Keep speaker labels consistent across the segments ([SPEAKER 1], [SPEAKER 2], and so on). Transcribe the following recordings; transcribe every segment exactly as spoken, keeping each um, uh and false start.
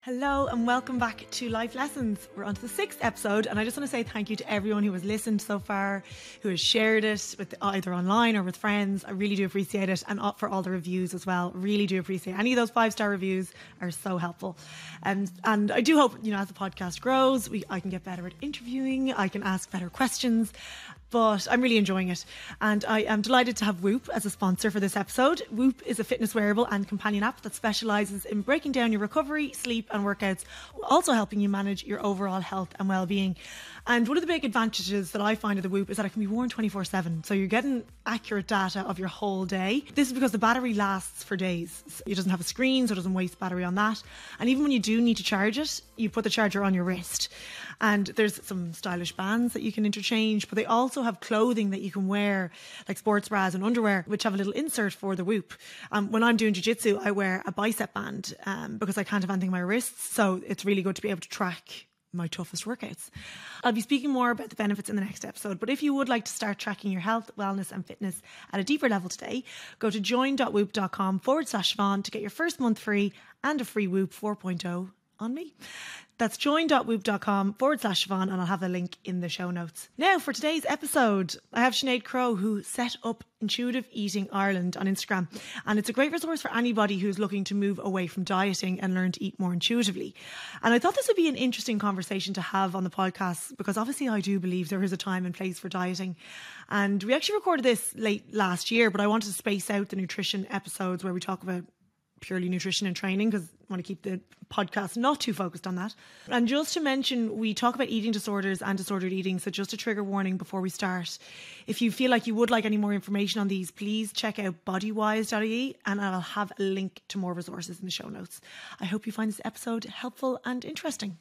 [SPEAKER 1] Hello and welcome back to Life Lessons. We're on to the sixth episode, and I just want to say thank you to everyone who has listened so far, who has shared it with either online or with friends. I really do appreciate it, and for all the reviews as well. Really do appreciate it. Any of those five-star reviews are so helpful. And and I do hope, you know, as the podcast grows, we I can get better at interviewing, I can ask better questions. But I'm really enjoying it. And I am delighted to have Whoop as a sponsor for this episode. Whoop is a fitness wearable and companion app that specialises in breaking down your recovery, sleep and workouts, also helping you manage your overall health and well-being. And one of the big advantages that I find of the Whoop is that it can be worn twenty-four seven. So you're getting accurate data of your whole day. This is because the battery lasts for days. It doesn't have a screen, so it doesn't waste battery on that. And even when you do need to charge it, you put the charger on your wrist. And there's some stylish bands that you can interchange, but they also have clothing that you can wear, like sports bras and underwear, which have a little insert for the Whoop. Um, when I'm doing jiu-jitsu, I wear a bicep band um, because I can't have anything on my wrists. So it's really good to be able to track my toughest workouts. I'll be speaking more about the benefits in the next episode, but if you would like to start tracking your health, wellness and fitness at a deeper level today, go to join.whoop.com forward slash Siobhan to get your first month free and a free Whoop four point oh on me. That's join.whoop.com forward slash Siobhan, and I'll have a link in the show notes. Now for today's episode, I have Sinead Crowe, who set up Intuitive Eating Ireland on Instagram, and it's a great resource for anybody who's looking to move away from dieting and learn to eat more intuitively. And I thought this would be an interesting conversation to have on the podcast, because obviously I do believe there is a time and place for dieting. And we actually recorded this late last year, but I wanted to space out the nutrition episodes where we talk about purely nutrition and training, because I want to keep the podcast not too focused on that. And just to mention, we talk about eating disorders and disordered eating, so just a trigger warning before we start. If you feel like you would like any more information on these, please check out bodywise dot I E, and I'll have a link to more resources in the show notes. I hope you find this episode helpful and interesting.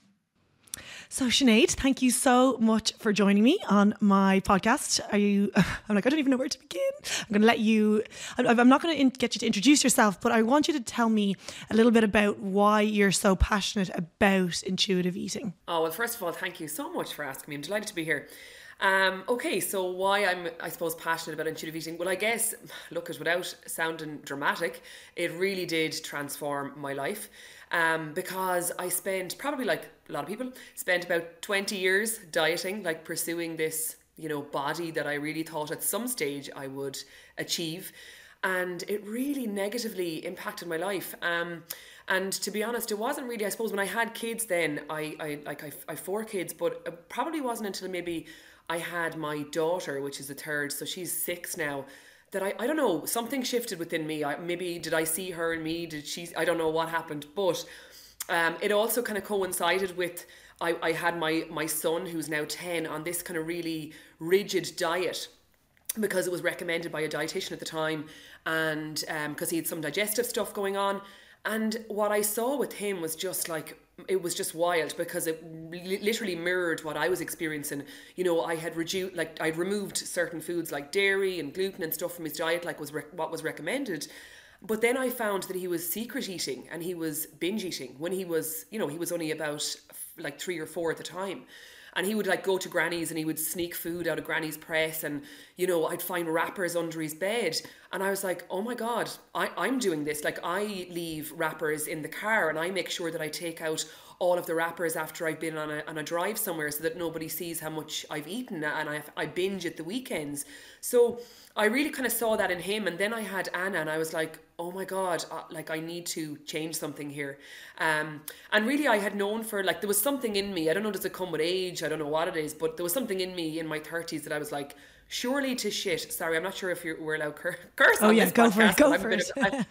[SPEAKER 1] So Sinead, thank you so much for joining me on my podcast. Are you, I'm like, I don't even know where to begin. I'm going to let you, I'm not going to in, get you to introduce yourself, but I want you to tell me a little bit about why you're so passionate about intuitive eating.
[SPEAKER 2] Oh, well, first of all, thank you so much for asking me. I'm delighted to be here. Um, okay, so why I'm, I suppose, passionate about intuitive eating? Well, I guess, look, it without sounding dramatic, it really did transform my life. Um, because I spent probably, like a lot of people, spent about twenty years dieting, like pursuing this, you know, body that I really thought at some stage I would achieve. And it really negatively impacted my life. Um, and to be honest, it wasn't really, I suppose, when I had kids then, I, I like, I, I four kids, but it probably wasn't until maybe I had my daughter, which is the third, so she's six now, that I, I don't know, something shifted within me. I, maybe did I see her in me? Did she, I don't know what happened, but um, it also kind of coincided with, I, I had my, my son, who's now ten, on this kind of really rigid diet, because it was recommended by a dietitian at the time, and um, because he had some digestive stuff going on. And what I saw with him was just like, it was just wild, because it li- literally mirrored what I was experiencing. You know, I had reduced, like I'd removed certain foods like dairy and gluten and stuff from his diet, like was re- what was recommended. But then I found that he was secret eating and he was binge eating when he was, you know, he was only about like three or four at the time. And he would like go to Granny's and he would sneak food out of Granny's press, and, you know, I'd find wrappers under his bed. And I was like, oh my God, I, I'm doing this. Like, I leave wrappers in the car and I make sure that I take out all of the wrappers after I've been on a, on a drive somewhere, so that nobody sees how much I've eaten, and I, I binge at the weekends. So I really kind of saw that in him. And then I had Anna and I was like, oh my God, uh, like I need to change something here. Um, and really I had known for, like, there was something in me, I don't know, does it come with age? I don't know what it is, but there was something in me in my thirties that I was like, surely to shit. Sorry, I'm not sure if you're, we're allowed cur- curse
[SPEAKER 1] oh,
[SPEAKER 2] on
[SPEAKER 1] yeah,
[SPEAKER 2] this
[SPEAKER 1] go
[SPEAKER 2] podcast,
[SPEAKER 1] for it, go
[SPEAKER 2] but
[SPEAKER 1] for
[SPEAKER 2] it.
[SPEAKER 1] it.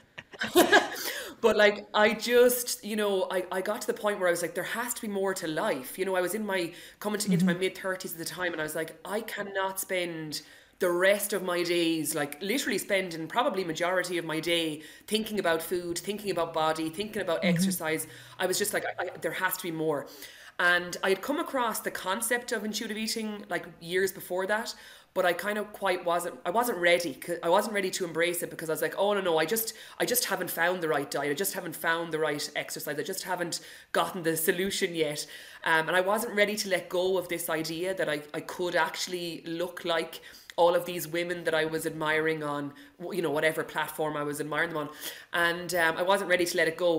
[SPEAKER 2] But like, I just, you know, I, I got to the point where I was like, there has to be more to life. You know, I was in my, coming to, mm-hmm. into my mid thirties at the time, and I was like, I cannot spend the rest of my days, like literally spending probably majority of my day thinking about food, thinking about body, thinking about mm-hmm. exercise. I was just like, I, I, there has to be more. And I had come across the concept of intuitive eating like years before that, but I kind of quite wasn't, I wasn't ready. I wasn't ready to embrace it, because I was like, oh no, no, I just, I just haven't found the right diet. I just haven't found the right exercise. I just haven't gotten the solution yet. Um, and I wasn't ready to let go of this idea that I, I could actually look like all of these women that I was admiring on, you know, whatever platform I was admiring them on. And um, I wasn't ready to let it go.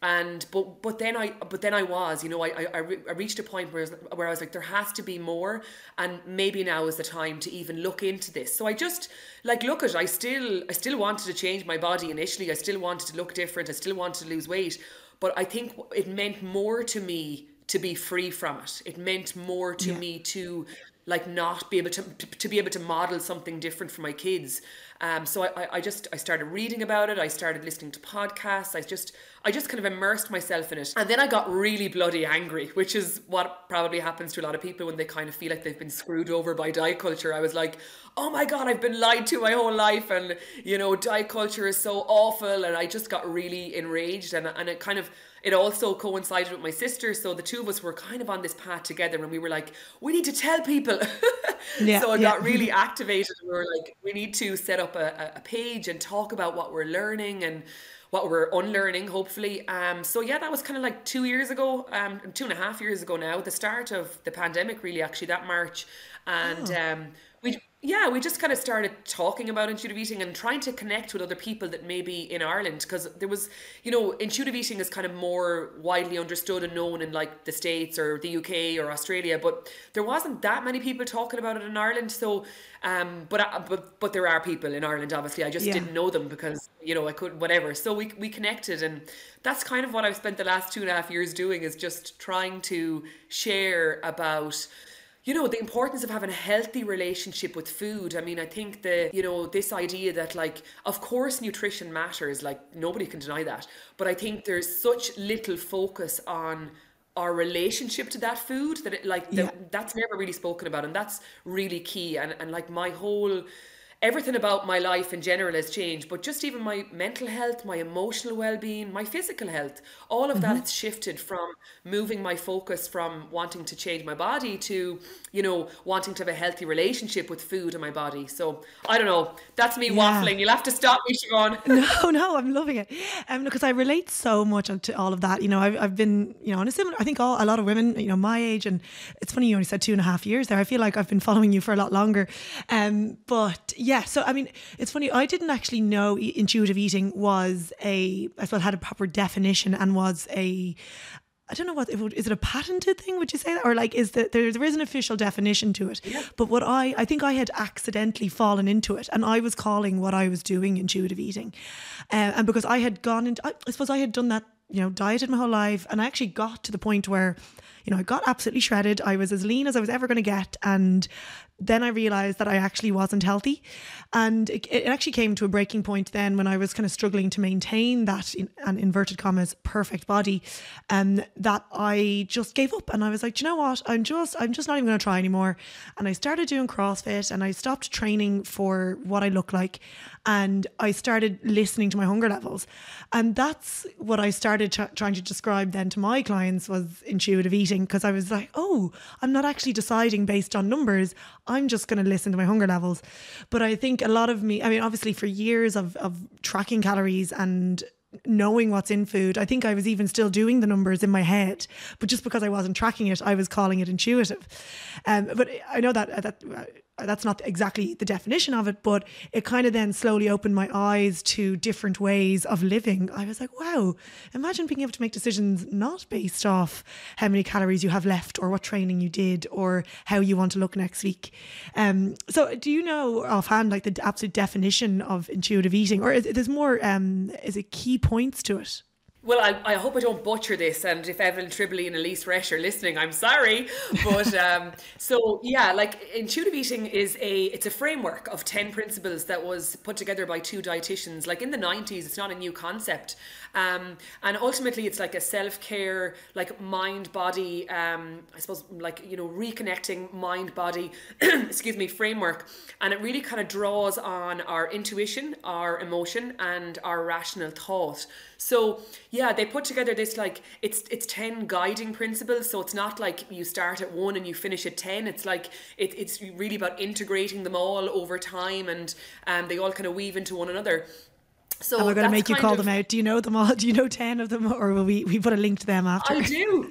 [SPEAKER 2] And but but then I but then I was, you know, I I, I re- I reached a point where I was, where I was like, there has to be more, and maybe now is the time to even look into this. So I just like look at I still I still wanted to change my body initially. I still wanted to look different. I still wanted to lose weight, but I think it meant more to me to be free from it. It meant more to yeah. me to like not be able to, to to be able to model something different for my kids. Um, so I, I just I started reading about it. I started listening to podcasts. I just I just kind of immersed myself in it, and then I got really bloody angry, which is what probably happens to a lot of people when they kind of feel like they've been screwed over by diet culture. I was like, oh my god, I've been lied to my whole life, and you know, diet culture is so awful, and I just got really enraged, and and it kind of. It also coincided with my sister, so the two of us were kind of on this path together, and we were like, we need to tell people. yeah, so I yeah. got really activated, and we were like, we need to set up a, a page and talk about what we're learning and what we're unlearning, hopefully. Um, so yeah, that was kind of like two years ago, um, two and a half years ago now, the start of the pandemic, really, actually, that March. And oh. um, we yeah, we just kind of started talking about intuitive eating and trying to connect with other people that may be in Ireland, because there was, you know, intuitive eating is kind of more widely understood and known in like the States or the U K or Australia, but there wasn't that many people talking about it in Ireland. So, um, but but but there are people in Ireland, obviously. I just yeah. didn't know them because, you know, I couldn't, whatever. So we we connected, and that's kind of what I've spent the last two and a half years doing, is just trying to share about, you know, the importance of having a healthy relationship with food. I mean, I think the, you know, this idea that like, of course, nutrition matters, like nobody can deny that. But I think there's such little focus on our relationship to that food that it, like, yeah. the, that's never really spoken about. And that's really key. And, and like my whole, everything about my life in general has changed, but just even my mental health, my emotional well-being, my physical health, all of mm-hmm. that has shifted from moving my focus from wanting to change my body to, you know, wanting to have a healthy relationship with food and my body. So I don't know, that's me yeah. waffling. You'll have to stop me, Siobhan.
[SPEAKER 1] No, no, I'm loving it. Um, because I relate so much to all of that. You know, I've, I've been, you know, on a similar, I think all, a lot of women, you know, my age, and it's funny you only said two and a half years there. I feel like I've been following you for a lot longer. Um, but yeah, so I mean, it's funny, I didn't actually know intuitive eating was a, I suppose, had a proper definition and was a, I don't know what, is it a patented thing, would you say that? Or like, is that there, there is an official definition to it. Yeah. But what I, I think I had accidentally fallen into it, and I was calling what I was doing intuitive eating. Uh, and because I had gone into, I, I suppose I had done that, you know, dieted my whole life, and I actually got to the point where, you know, I got absolutely shredded. I was as lean as I was ever going to get. And then I realized that I actually wasn't healthy. And it, it actually came to a breaking point then when I was kind of struggling to maintain that, in an inverted commas, perfect body, um, that I just gave up. And I was like, do you know what? I'm just, I'm just not even going to try anymore. And I started doing CrossFit, and I stopped training for what I look like. And I started listening to my hunger levels. And that's what I started t- trying to describe then to my clients was intuitive eating, because I was like, oh, I'm not actually deciding based on numbers. I'm just going to listen to my hunger levels. But I think a lot of me, I mean, obviously for years of, of tracking calories and knowing what's in food, I think I was even still doing the numbers in my head, but just because I wasn't tracking it, I was calling it intuitive. Um, but I know that that that's not exactly the definition of it, but it kind of then slowly opened my eyes to different ways of living. I was like, wow, imagine being able to make decisions not based off how many calories you have left or what training you did or how you want to look next week. Um, so do you know offhand like the absolute definition of intuitive eating, or is there's more, um, is it key points to it?
[SPEAKER 2] Well, I, I hope I don't butcher this, and if Evelyn Tribbley and Elise Resch are listening, I'm sorry. But um, so yeah, like intuitive eating is a it's a framework of ten principles that was put together by two dietitians. Like in the nineties, it's not a new concept, um, and ultimately it's like a self-care, like mind-body, um, I suppose, like you know, reconnecting mind-body, excuse me, framework, and it really kind of draws on our intuition, our emotion, and our rational thought. So yeah, they put together this like it's it's ten guiding principles. So it's not like you start at one and you finish at ten. It's like it, it's really about integrating them all over time, and um, they all kind of weave into one another. So
[SPEAKER 1] am I going to make you call of, them out? Do you know them all? Do you know ten of them, or will we we put a link to them after?
[SPEAKER 2] I do.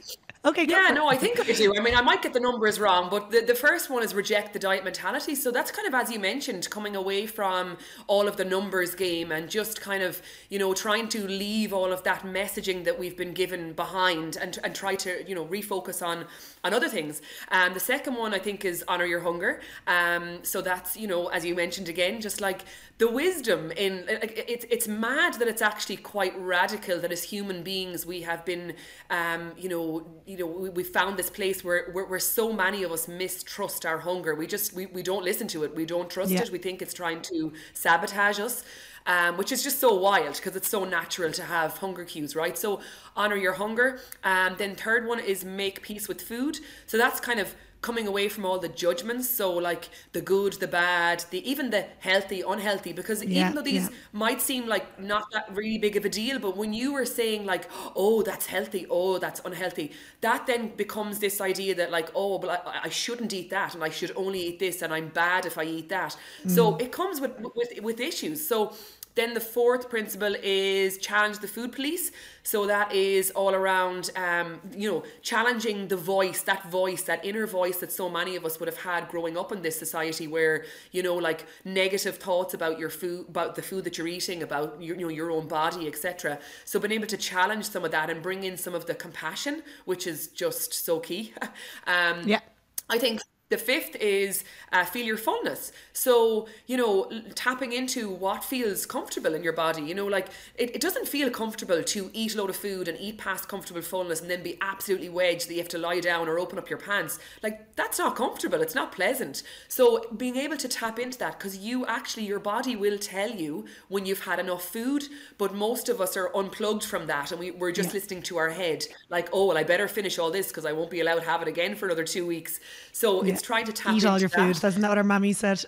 [SPEAKER 1] Okay, go
[SPEAKER 2] Yeah,
[SPEAKER 1] for
[SPEAKER 2] no, I
[SPEAKER 1] it.
[SPEAKER 2] think I do. I mean, I might get the numbers wrong, but the, the first one is reject the diet mentality. So that's kind of, as you mentioned, coming away from all of the numbers game and just kind of, you know, trying to leave all of that messaging that we've been given behind and, and try to, you know, refocus on, on other things. Um, the second one, I think, is honor your hunger. Um, so that's, you know, as you mentioned again, just like the wisdom in, like, it's, it's mad that it's actually quite radical that as human beings, we have been, um, you know, you know, we, we found this place where, where where so many of us mistrust our hunger. We just we, we don't listen to it. We don't trust
[SPEAKER 1] Yeah.
[SPEAKER 2] it. We think it's trying to sabotage us, um, which is just so wild because it's so natural to have hunger cues, right? So honor your hunger. And then third one is make peace with food. So that's kind of coming away from all the judgments, so like the good, the bad, the even the healthy, unhealthy, because
[SPEAKER 1] Yeah,
[SPEAKER 2] even though these
[SPEAKER 1] yeah.
[SPEAKER 2] might seem like not that really big of a deal, but when you were saying like, oh, that's healthy, oh, that's unhealthy, that then becomes this idea that like, oh, but I, I shouldn't eat that, and I should only eat this, and I'm bad if I eat that. So it comes with with with issues. So then the fourth principle is challenge the food police. So that is all around, um, you know, challenging the voice, that voice, that inner voice that so many of us would have had growing up in this society where, you know, like negative thoughts about your food, about the food that you're eating, about your, you know, your own body, et cetera. So being able to challenge some of that and bring in some of the compassion, which is just so key. um,
[SPEAKER 1] Yeah.
[SPEAKER 2] I think the fifth is uh, feel your fullness. So, you know, l- tapping into what feels comfortable in your body. You know, like it, it doesn't feel comfortable to eat a load of food and eat past comfortable fullness and then be absolutely wedged that you have to lie down or open up your pants. Like that's not comfortable. It's not pleasant. So being able to tap into that, because you actually, your body will tell you when you've had enough food, but most of us are unplugged from that and we, we're just
[SPEAKER 1] Yeah.
[SPEAKER 2] listening to our head. Like, oh, well, I better finish all this because I won't be allowed to have it again for another two weeks. So
[SPEAKER 1] Yeah.
[SPEAKER 2] it's trying to tap
[SPEAKER 1] Eat all
[SPEAKER 2] into
[SPEAKER 1] your food.
[SPEAKER 2] that.
[SPEAKER 1] Isn't that what our mammy said?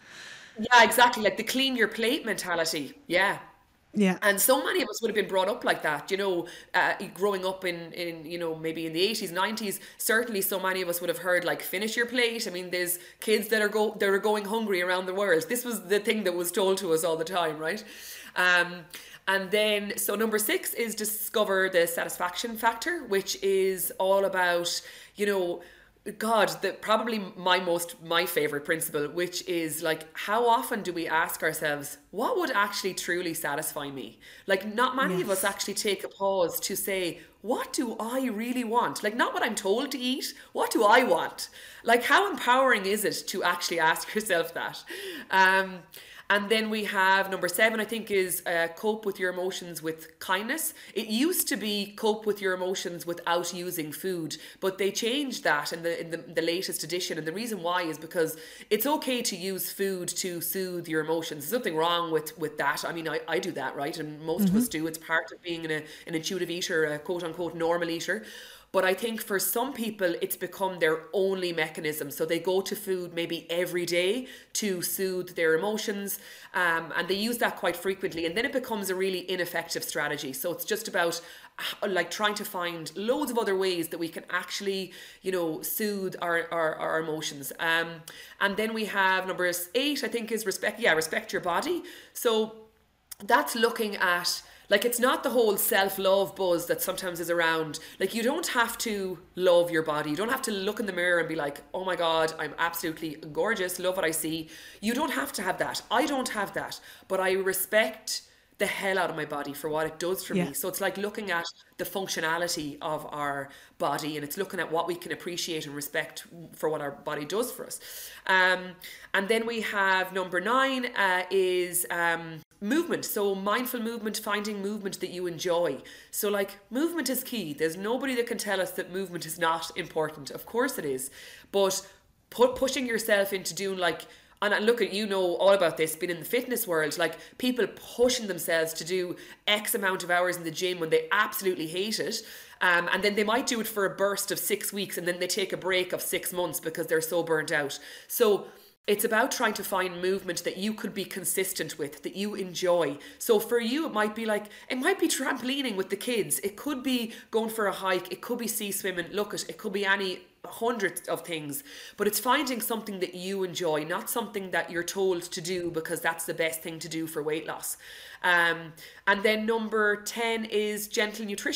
[SPEAKER 2] Yeah, exactly. Like the clean your plate mentality. Yeah.
[SPEAKER 1] Yeah.
[SPEAKER 2] And so many of us would have been brought up like that, you know, uh, growing up in, in, you know, maybe in the eighties, nineties, certainly so many of us would have heard like, finish your plate. I mean, there's kids that are go that are going hungry around the world. This was the thing that was told to us all the time, right? Um, and then, so number six is discover the satisfaction factor, which is all about, you know, God, the probably my most my favorite principle, which is like, how often do we ask ourselves, what would actually truly satisfy me? Like, not many of us
[SPEAKER 1] Yes.
[SPEAKER 2] actually take a pause to say, what do I really want? Like, not what I'm told to eat, what do I want? Like, how empowering is it to actually ask yourself that? Um, and then we have number seven, I think, is uh, cope with your emotions with kindness. It used to be cope with your emotions without using food, but they changed that in the in the, the latest edition. And the reason why is because it's okay to use food to soothe your emotions. There's nothing wrong with with that. I mean, I, I do that, right? And most of us do. It's part of being an, an intuitive eater, a quote unquote normal eater. But I think for some people, it's become their only mechanism. So they go to food maybe every day to soothe their emotions. Um, and they use that quite frequently. And then it becomes a really ineffective strategy. So it's just about uh, like trying to find loads of other ways that we can actually, you know, soothe our, our, our emotions. Um, and then we have number eight, I think, is respect. Yeah, respect your body. So that's looking at, like, it's not the whole self-love buzz that sometimes is around. Like, you don't have to love your body. You don't have to look in the mirror and be like, oh my God, I'm absolutely gorgeous, love what I see. You don't have to have that. I don't have that. But I respect the hell out of my body for what it does for
[SPEAKER 1] Yeah.
[SPEAKER 2] me. So it's like looking at the functionality of our body, and it's looking at what we can appreciate and respect for what our body does for us. Um, and then we have number nine uh, is um, movement. So mindful movement, finding movement that you enjoy. So like, movement is key. There's nobody that can tell us that movement is not important. Of course it is. But put pushing yourself into doing like, and I look at, you know all about this, being in the fitness world, like people pushing themselves to do X amount of hours in the gym when they absolutely hate it. Um, and then they might do it for a burst of six weeks and then they take a break of six months because they're so burnt out. So it's about trying to find movement that you could be consistent with, that you enjoy. So for you, it might be like, it might be trampolining with the kids. It could be going for a hike. It could be sea swimming. Look, it, it could be any hundreds of things. But it's finding something that you enjoy, not something that you're told to do because that's the best thing to do for weight loss. Um, and then number ten is gentle nutrition.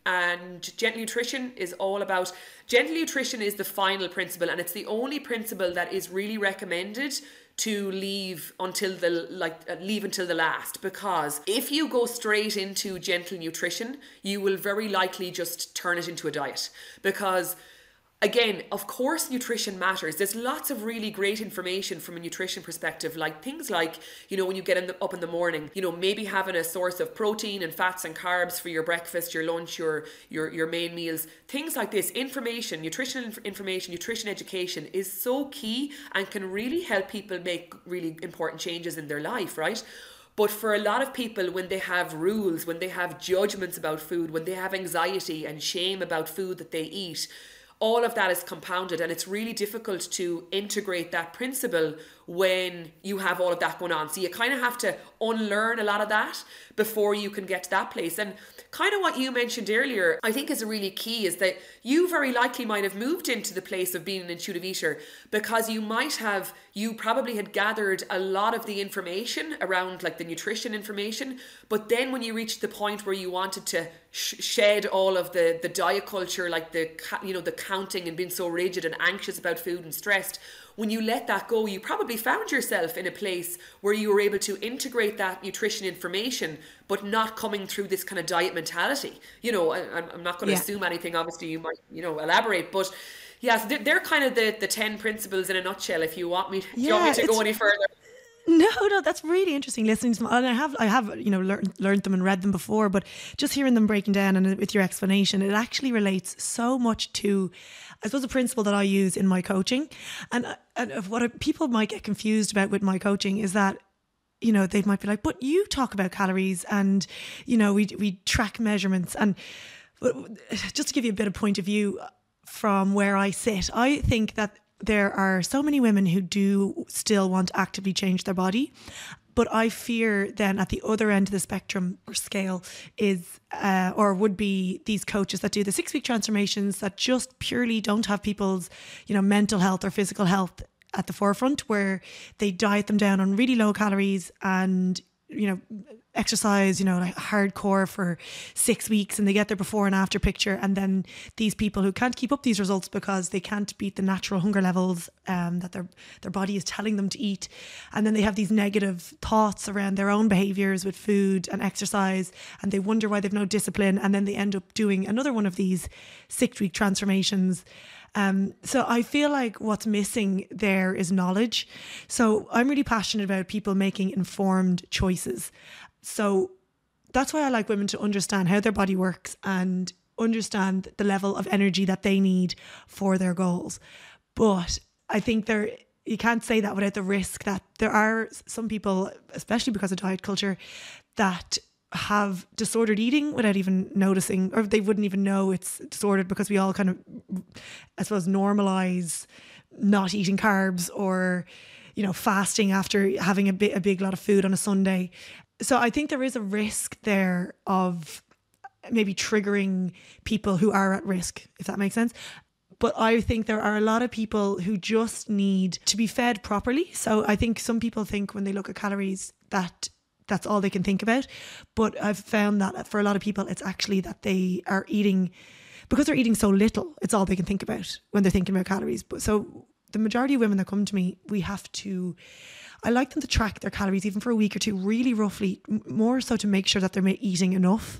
[SPEAKER 2] And gentle nutrition is all about, gentle nutrition is the final principle, and it's the only principle that is really recommended to leave until the like uh, leave until the last, because if you go straight into gentle nutrition, you will very likely just turn it into a diet. Because again, of course, nutrition matters. There's lots of really great information from a nutrition perspective, like things like, you know, when you get in the, up in the morning, you know, maybe having a source of protein and fats and carbs for your breakfast, your lunch, your your your main meals, things like this. Information, nutrition information, nutrition education is so key and can really help people make really important changes in their life, right? But for a lot of people, when they have rules, when they have judgments about food, when they have anxiety and shame about food that they eat, all of that is compounded, and it's really difficult to integrate that principle when you have all of that going on. So you kind of have to unlearn a lot of that before you can get to that place. And kind of what you mentioned earlier, I think is a really key, is that you very likely might have moved into the place of being an intuitive eater because you might have, you probably had gathered a lot of the information around like the nutrition information, but then when you reached the point where you wanted to sh- shed all of the, the diet culture, like the, you know, the counting and being so rigid and anxious about food and stressed, when you let that go, you probably found yourself in a place where you were able to integrate that nutrition information, but not coming through this kind of diet mentality. You know, I, I'm not going to yeah. assume anything. Obviously, you might, you know, elaborate. But yeah, so they're, they're kind of the, the ten principles in a nutshell. If you want me, yeah, you want me to go any further?
[SPEAKER 1] No, no, that's really interesting listening to them. And I have, I have, you know, learned learned them and read them before, but just hearing them breaking down and with your explanation, it actually relates so much to, I suppose, a principle that I use in my coaching. And, and what people might get confused about with my coaching is that, you know, they might be like, but you talk about calories and, you know, we we track measurements. And just to give you a bit of point of view from where I sit, I think that there are so many women who do still want to actively change their body. But I fear then at the other end of the spectrum or scale is, uh, or would be these coaches that do the six week transformations that just purely don't have people's, you know, mental health or physical health at the forefront, where they diet them down on really low calories and, you know, exercise, you know, like hardcore for six weeks and they get their before and after picture. And then these people who can't keep up these results because they can't beat the natural hunger levels um, that their their body is telling them to eat. And then they have these negative thoughts around their own behaviors with food and exercise, and they wonder why they've no discipline. And then they end up doing another one of these six week transformations. Um, so I feel like what's missing there is knowledge. So I'm really passionate about people making informed choices. So that's why I like women to understand how their body works and understand the level of energy that they need for their goals. But I think there, you can't say that without the risk that there are some people, especially because of diet culture, that have disordered eating without even noticing, or they wouldn't even know it's disordered, because we all kind of, I suppose, normalize not eating carbs or, you know, fasting after having a, bit, a big lot of food on a Sunday. So I think there is a risk there of maybe triggering people who are at risk, if that makes sense. But I think there are a lot of people who just need to be fed properly. So I think some people think when they look at calories that that's all they can think about. But I've found that for a lot of people, it's actually that they are eating, because they're eating so little, it's all they can think about when they're thinking about calories. But so the majority of women that come to me, we have to, I like them to track their calories even for a week or two, really roughly, more so to make sure that they're eating enough.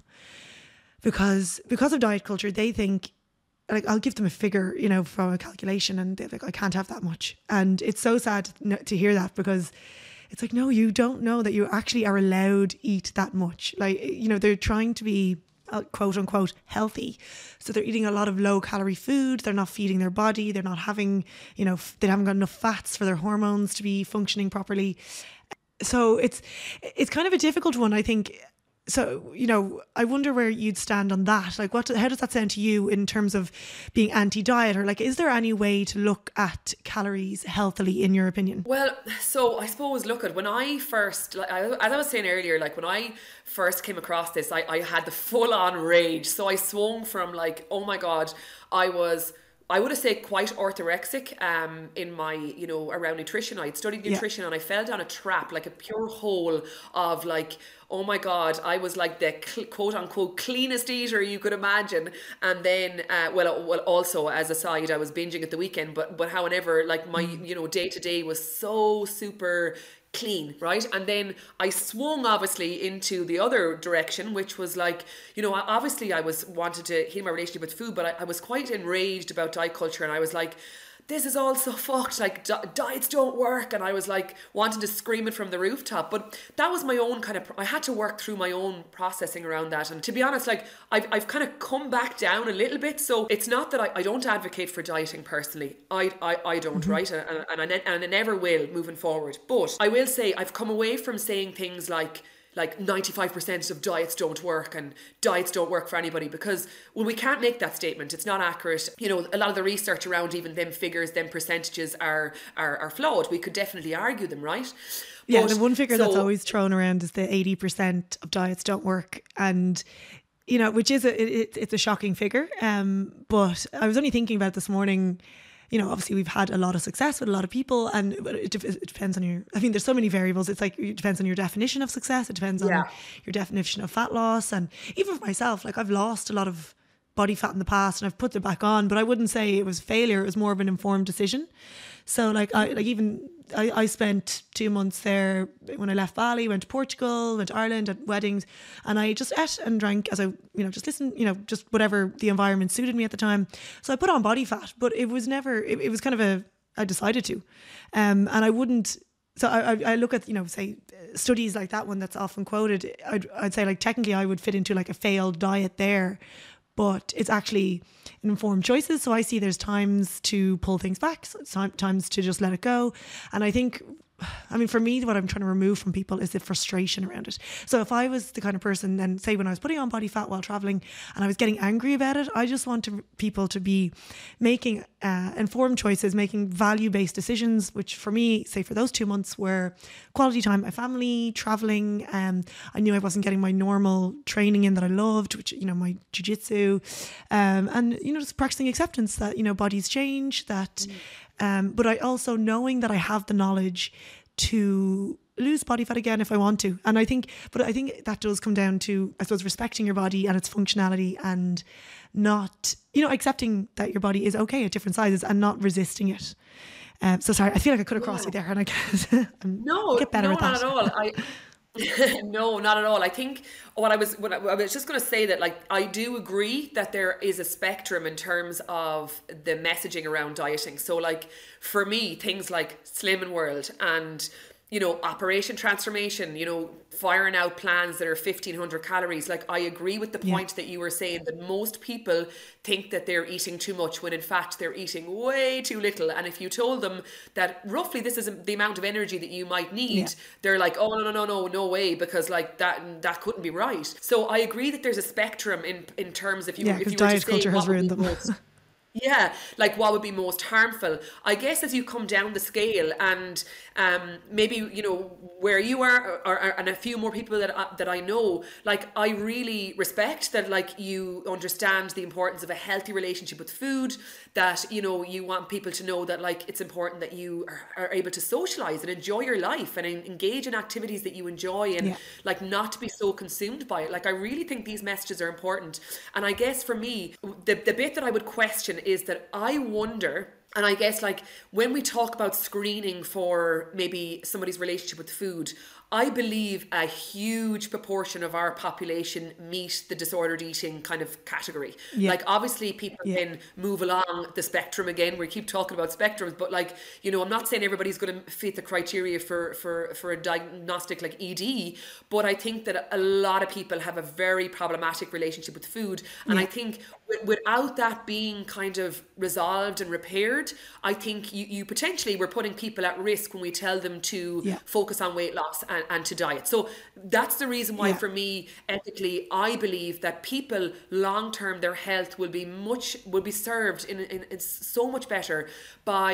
[SPEAKER 1] Because because of diet culture, they think, like, I'll give them a figure, you know, from a calculation, and they're like, I can't have that much. And it's so sad to hear that, because it's like, no, you don't know that you actually are allowed to eat that much. Like, you know, they're trying to be uh, quote unquote healthy. So they're eating a lot of low calorie food. They're not feeding their body. They're not having, you know, they haven't got enough fats for their hormones to be functioning properly. So it's, it's kind of a difficult one, I think. So, you know, I wonder where you'd stand on that. Like, what, how does that sound to you in terms of being anti-diet? Or like, is there any way to look at calories healthily in your opinion?
[SPEAKER 2] Well, so I suppose, look at when I first, like, I, as I was saying earlier, like when I first came across this, I, I had the full on rage. So I swung from like, oh my God, I was I would have said quite orthorexic um, in my, you know, around nutrition. I had studied nutrition yeah. and I fell down a trap, like a pure hole of like, oh my God, I was like the cl- quote unquote cleanest eater you could imagine. And then, uh, well, well, also as a side, I was binging at the weekend, but, but however, like my, mm. you know, day to day was so super clean, right? And then I swung obviously into the other direction, which was like, you know, obviously I was wanted to heal my relationship with food, but I, I was quite enraged about diet culture, and I was like, this is all so fucked, like di- diets don't work, and I was like wanting to scream it from the rooftop. But that was my own kind of, I had to work through my own processing around that. And to be honest, like I've, I've kind of come back down a little bit. So it's not that I, I don't advocate for dieting personally. I I, I don't, mm-hmm. right? And, and, I ne- and I never will moving forward. But I will say I've come away from saying things like, like ninety-five percent of diets don't work and diets don't work for anybody, because, well, we can't make that statement. It's not accurate. You know, a lot of the research around even them figures, them percentages are are, are flawed. We could definitely argue them, right?
[SPEAKER 1] Yeah,
[SPEAKER 2] but,
[SPEAKER 1] the one figure
[SPEAKER 2] so,
[SPEAKER 1] that's always thrown around is the eighty percent of diets don't work. And, you know, which is a, it, it's a shocking figure. Um, but I was only thinking about it this morning. You know, obviously we've had a lot of success with a lot of people, and it, it depends on your, I mean, there's so many variables. It's like, it depends on your definition of success. It depends on
[SPEAKER 2] yeah.
[SPEAKER 1] your definition of fat loss. And even for myself, like I've lost a lot of body fat in the past and I've put it back on, but I wouldn't say it was failure. It was more of an informed decision. So like, I, like even I, I spent two months there when I left Bali, went to Portugal, went to Ireland at weddings, and I just ate and drank as I, you know, just listened, you know, just whatever the environment suited me at the time. So I put on body fat, but it was never, it, it was kind of a, I decided to. Um, and I wouldn't, so I, I, I look at, you know, say studies like that one that's often quoted, I'd, I'd say like technically I would fit into like a failed diet there, but it's actually informed choices. So I see there's times to pull things back, times to just let it go. And I think, I mean, for me, what I'm trying to remove from people is the frustration around it. So if I was the kind of person, and say when I was putting on body fat while traveling and I was getting angry about it, I just want to, people to be making uh, informed choices, making value-based decisions, which for me, say for those two months were quality time with my family, traveling. Um, I knew I wasn't getting my normal training in that I loved, which, you know, my jiu-jitsu, um, and, you know, just practicing acceptance that, you know, bodies change, that, mm. Um, but I also knowing that I have the knowledge to lose body fat again if I want to. And I think, but I think that does come down to, I suppose, respecting your body and its functionality, and not, you know, accepting that your body is okay at different sizes and not resisting it. Um, so sorry, I feel like I could have crossed yeah. you there, and I can't.
[SPEAKER 2] no,
[SPEAKER 1] get better
[SPEAKER 2] no,
[SPEAKER 1] at that.
[SPEAKER 2] not at all. I. No, not at all. I think what I was what I, I was just going to say that, like, I do agree that there is a spectrum in terms of the messaging around dieting. So like for me, things like Slimming World and, you know, Operation Transformation, you know, firing out plans that are fifteen hundred calories. Like, I agree with the point yeah. that you were saying that most people think that they're eating too much when in fact they're eating way too little. And if you told them that roughly this is the amount of energy that you might need, yeah. they're like, oh, no, no, no, no, no way, because like that that couldn't be right. So I agree that there's a spectrum in, in terms if you,
[SPEAKER 1] yeah,
[SPEAKER 2] if you
[SPEAKER 1] diet
[SPEAKER 2] were to say
[SPEAKER 1] culture has ruined them.
[SPEAKER 2] Most, yeah, like what would be most harmful? I guess as you come down the scale, and um, maybe, you know, where you are, or, or, and a few more people that I, that I know, like, I really respect that, like, you understand the importance of a healthy relationship with food, that, you know, you want people to know that, like, it's important that you are, are able to socialize and enjoy your life and engage in activities that you enjoy, and yeah. like not to be so consumed by it. Like, I really think these messages are important. And I guess for me, the, the bit that I would question is that I wonder, and I guess like when we talk about screening for maybe somebody's relationship with food, I believe a huge proportion of our population meet the disordered eating kind of category. Yeah. Like, obviously people yeah. can move along the spectrum again. We keep talking about spectrums, but like, you know, I'm not saying everybody's going to fit the criteria for, for, for a diagnostic like E D, but I think that a lot of people have a very problematic relationship with food. And yeah. I think w- without that being kind of resolved and repaired, I think you, you potentially were putting people at risk when we tell them to yeah. focus on weight loss and, and to diet. So that's the reason why yeah. for me, ethically, I believe that people long term, their health will be much will be served in, in, in so much better by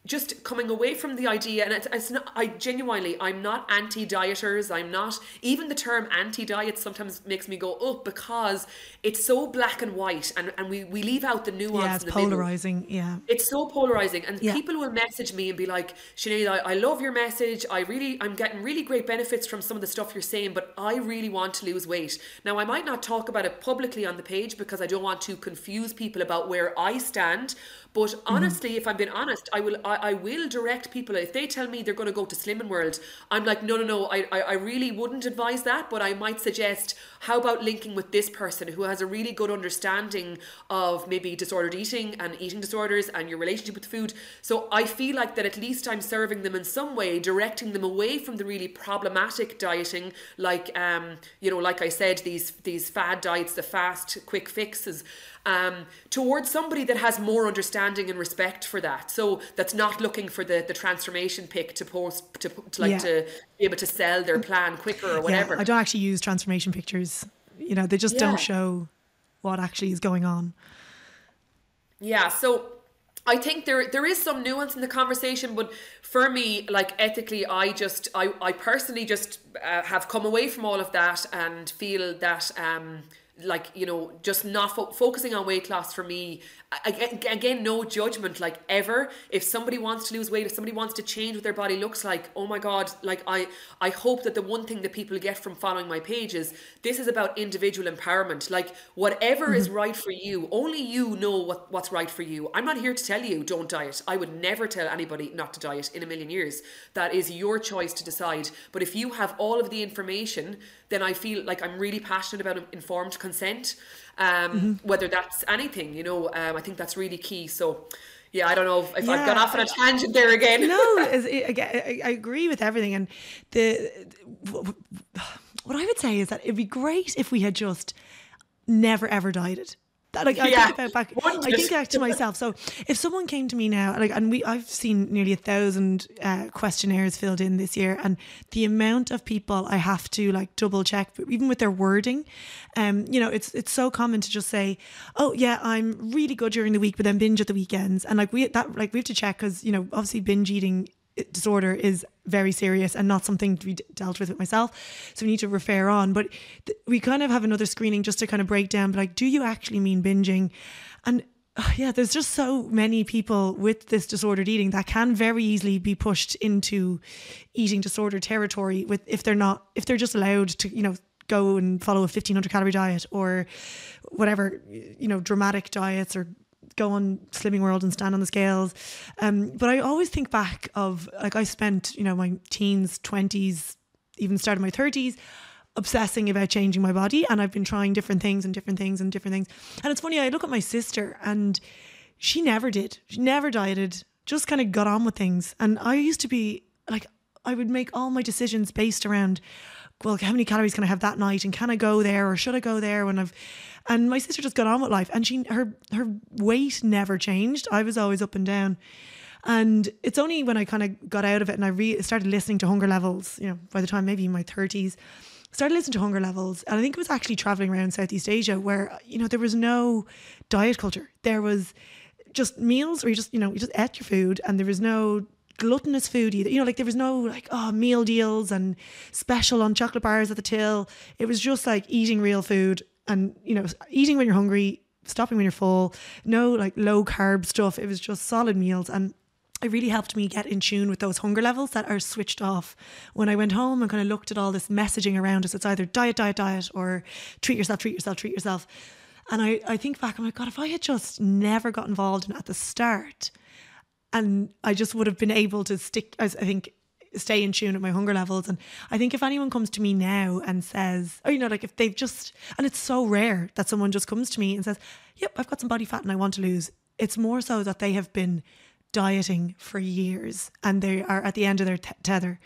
[SPEAKER 2] just coming away from the idea, and it's, it's not, I genuinely, I'm not anti-dieters, I'm not, even the term anti-diet sometimes makes me go, oh, because it's so black and white, and, and we, we leave out the nuance.
[SPEAKER 1] Yeah, it's
[SPEAKER 2] in the
[SPEAKER 1] polarizing,
[SPEAKER 2] middle.
[SPEAKER 1] yeah.
[SPEAKER 2] It's so polarizing, and
[SPEAKER 1] yeah.
[SPEAKER 2] people will message me and be like, Sinead, I, I love your message, I really, I'm getting really great benefits from some of the stuff you're saying, but I really want to lose weight. Now, I might not talk about it publicly on the page because I don't want to confuse people about where I stand, but honestly, mm-hmm. if I'm being honest, I will I, I will direct people. If they tell me they're going to go to Slimming World, I'm like, no, no, no, I, I, I really wouldn't advise that, but I might suggest, how about linking with this person who has a really good understanding of maybe disordered eating and eating disorders and your relationship with food. So I feel like that at least I'm serving them in some way, directing them away from the really problematic dieting, like, um, you know, like I said, these, these fad diets, the fast, quick fixes, um, towards somebody that has more understanding and respect for that. So that's not looking for the, the transformation pic to post, to, to like yeah. to be able to sell their plan quicker or whatever.
[SPEAKER 1] Yeah, I don't actually use transformation pictures. You know, they just yeah. don't show what actually is going on.
[SPEAKER 2] Yeah, so I think there there is some nuance in the conversation, but for me, like ethically, I just, I, I personally just uh, have come away from all of that and feel that, um, like, you know, just not fo- focusing on weight loss for me, again, again, no judgment, like ever. If somebody wants to lose weight, if somebody wants to change what their body looks like, oh my God, like I, I hope that the one thing that people get from following my page is this is about individual empowerment. Like whatever mm-hmm. is right for you, only you know what, what's right for you. I'm not here to tell you don't diet. I would never tell anybody not to diet in a million years. That is your choice to decide. But if you have all of the information, then I feel like I'm really passionate about informed consent, um, mm-hmm. whether that's anything, you know, um, I think that's really key. So yeah, I don't know if yeah, I've gone off on a tangent there again.
[SPEAKER 1] No, I, I agree with everything. And the what I would say is that it'd be great if we had just never ever dieted. Like I yeah. think about back, I think back to myself. So if someone came to me now, like, and we, I've seen nearly a thousand uh, questionnaires filled in this year, and the amount of people I have to like double check, even with their wording, um, you know, it's it's so common to just say, oh yeah, I'm really good during the week, but then binge at the weekends, and like we that like we have to check because you know obviously binge eating disorder is very serious and not something to be dealt with with myself, so we need to refer on. But th- we kind of have another screening just to kind of break down, but like, do you actually mean binging? And uh, yeah, there's just so many people with this disordered eating that can very easily be pushed into eating disorder territory with if they're not if they're just allowed to, you know, go and follow a fifteen hundred calorie diet or whatever, you know, dramatic diets, or go on Slimming World and stand on the scales. Um, but I always think back of, like, I spent, you know, my teens, twenties, even started my thirties, obsessing about changing my body. And I've been trying different things and different things and different things. And it's funny, I look at my sister and she never did. She never dieted, just kind of got on with things. And I used to be like, I would make all my decisions based around, well, how many calories can I have that night? And can I go there or should I go there when I've... And my sister just got on with life, and she her her weight never changed. I was always up and down. And it's only when I kind of got out of it and I re- started listening to Hunger Levels, you know, by the time maybe in my thirties, started listening to Hunger Levels. And I think it was actually traveling around Southeast Asia where, you know, there was no diet culture. There was just meals where you just, you know, you just ate your food, and there was no gluttonous food either. You know, like there was no like, oh, meal deals and special on chocolate bars at the till. It was just like eating real food. And, you know, eating when you're hungry, stopping when you're full, no like low carb stuff. It was just solid meals. And it really helped me get in tune with those hunger levels that are switched off. When I went home and kind of looked at all this messaging around us, it's either diet, diet, diet, or treat yourself, treat yourself, treat yourself. And I, I think back, I'm like, God, if I had just never got involved in it at the start, and I just would have been able to stick, I think, stay in tune with my hunger levels. And I think if anyone comes to me now and says, or, you know, like if they've just, and it's so rare that someone just comes to me and says, yep, I've got some body fat and I want to lose. It's more so that they have been dieting for years and they are at the end of their t- tether.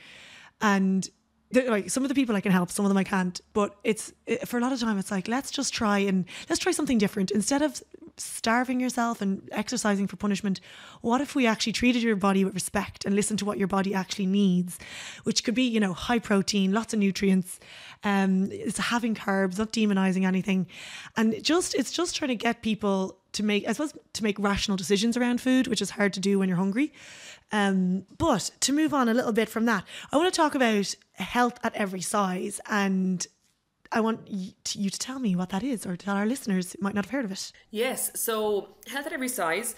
[SPEAKER 1] And like some of the people I can help, some of them I can't. But it's, it, for a lot of time, it's like, let's just try and let's try something different. Instead of starving yourself and exercising for punishment, what if we actually treated your body with respect and listened to what your body actually needs, which could be, you know, high protein, lots of nutrients, um, it's having carbs, not demonizing anything. And it just, it's just trying to get people to make, I suppose, to make rational decisions around food, which is hard to do when you're hungry. Um, but to move on a little bit from that, I want to talk about health at every size, and I want you to, you to tell me what that is, or tell our listeners who might not have heard of it.
[SPEAKER 2] Yes, so health at every size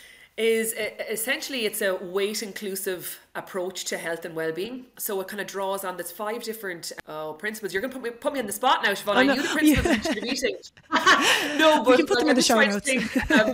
[SPEAKER 2] is essentially, it's a weight inclusive approach to health and well-being. So it kind of draws on this five different uh, principles. You're going to put me, put me on the spot now, Siobhan. Oh, no. I knew the principles yeah. mentioned in the meeting. No, but
[SPEAKER 1] we can put them in the show notes.
[SPEAKER 2] Think, um,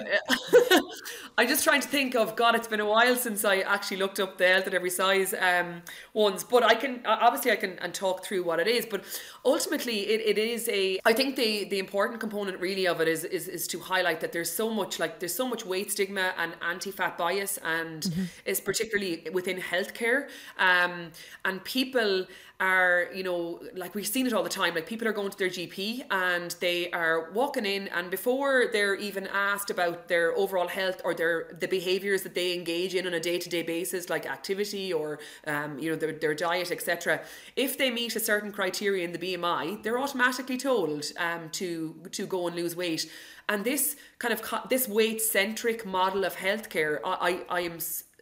[SPEAKER 2] I'm just trying to think of, God, it's been a while since I actually looked up the health at every size um, ones, but I can, obviously I can and talk through what it is, but ultimately it, it is a, I think the, the important component really of it is, is, is to highlight that there's so much, like there's so much weight stigma and anti-fat bias, and mm-hmm. is particularly within healthcare, um, and people are, you know, like we've seen it all the time, like people are going to their G P and they are walking in, and before they're even asked about their overall health or their the behaviors that they engage in on a day-to-day basis, like activity or um, you know, their, their diet, etc., if they meet a certain criteria in the B M I, they're automatically told um, to to go and lose weight. And this kind of this weight-centric model of healthcare, I, I, I am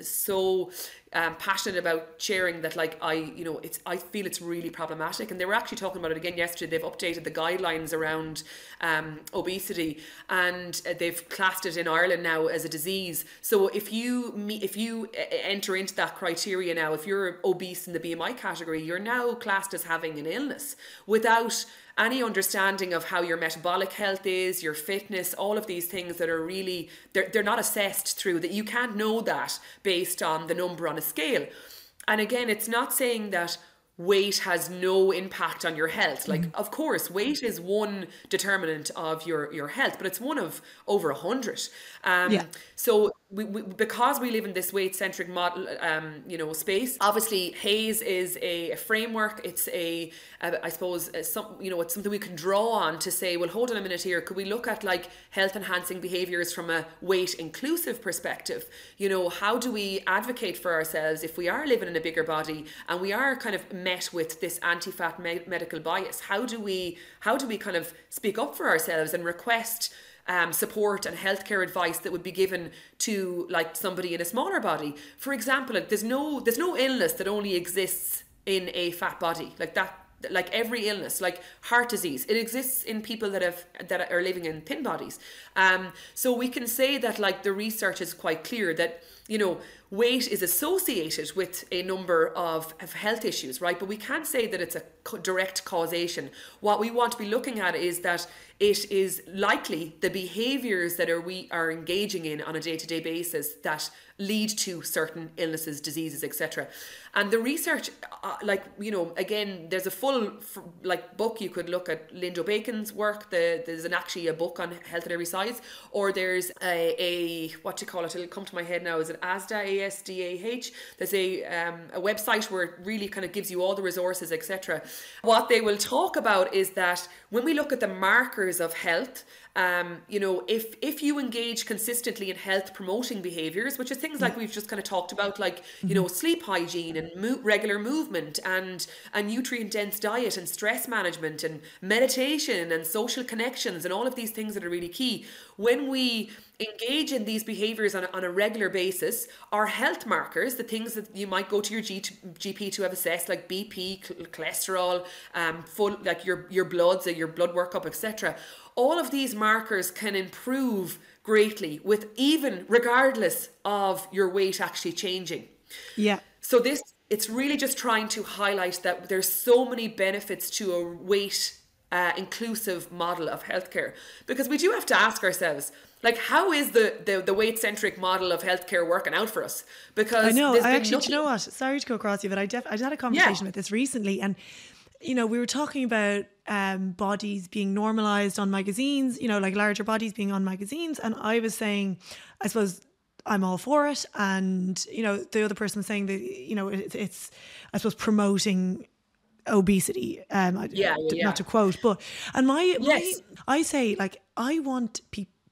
[SPEAKER 2] so um, passionate about sharing that. Like I, you know, it's I feel it's really problematic. And they were actually talking about it again yesterday. They've updated the guidelines around um, obesity, and they've classed it in Ireland now as a disease. So if you meet, if you enter into that criteria now, if you're obese in the B M I category, you're now classed as having an illness without any understanding of how your metabolic health is, your fitness, all of these things that are really, they're, they're not assessed through, that you can't know that based on the number on a scale. And again, it's not saying that weight has no impact on your health. Like, mm-hmm. of course, weight is one determinant of your, your health, but it's one of over a hundred. Um, yeah. So we, we, because we live in this weight-centric model, um, you know, space, obviously HAES is a, a framework. It's a, a I suppose, a, some, you know, it's something we can draw on to say, well, hold on a minute here. Could we look at like health-enhancing behaviors from a weight-inclusive perspective? You know, how do we advocate for ourselves if we are living in a bigger body and we are kind of met with this anti-fat me- medical bias? How do we, how do we kind of speak up for ourselves and request Um, support and healthcare advice that would be given to like somebody in a smaller body? For example, like, there's no there's no illness that only exists in a fat body. Like that, like every illness, like heart disease, it exists in people that have that are living in thin bodies. Um, so we can say that like the research is quite clear that, you know, weight is associated with a number of, of health issues, right? But we can't say that it's a co- direct causation. What we want to be looking at is that it is likely the behaviors that are we are engaging in on a day-to-day basis that lead to certain illnesses, diseases, et cetera. And the research, uh, like, you know, again, there's a full f- like book. You could look at Lindo Bacon's work. The, there's an actually a book on health at every size, or there's a, a what do you call it? It'll come to my head now. Is it A S D A? A S D A H. There's a um, a website where it really kind of gives you all the resources, et cetera. What they will talk about is that when we look at the markers of health, um, you know, if if you engage consistently in health promoting behaviors, which is things like we've just kind of talked about, like, you know, sleep hygiene and mo- regular movement and a nutrient dense diet and stress management and meditation and social connections and all of these things that are really key. When we engage in these behaviors on a, on a regular basis, our health markers, the things that you might go to your G, GP to have assessed, like B P, cholesterol, um, full like your your bloods, your blood workup, et cetera. All of these markers can improve greatly with even regardless of your weight actually changing.
[SPEAKER 1] Yeah.
[SPEAKER 2] So this, it's really just trying to highlight that there's so many benefits to a weight uh, inclusive model of healthcare, because we do have to ask ourselves, like, how is the, the, the weight-centric model of healthcare working out for us? Because
[SPEAKER 1] I know, I actually,
[SPEAKER 2] nothing...
[SPEAKER 1] do you know what? Sorry to go across you, but I, def- I had a conversation yeah. with this recently, and, you know, we were talking about um, bodies being normalized on magazines, you know, like larger bodies being on magazines, and I was saying, I suppose, I'm all for it, and, you know, the other person was saying that, you know, it, it's, I suppose, promoting obesity, um,
[SPEAKER 2] yeah, yeah,
[SPEAKER 1] not
[SPEAKER 2] yeah.
[SPEAKER 1] to quote, but, and my,
[SPEAKER 2] yes.
[SPEAKER 1] my I say, like, I want people,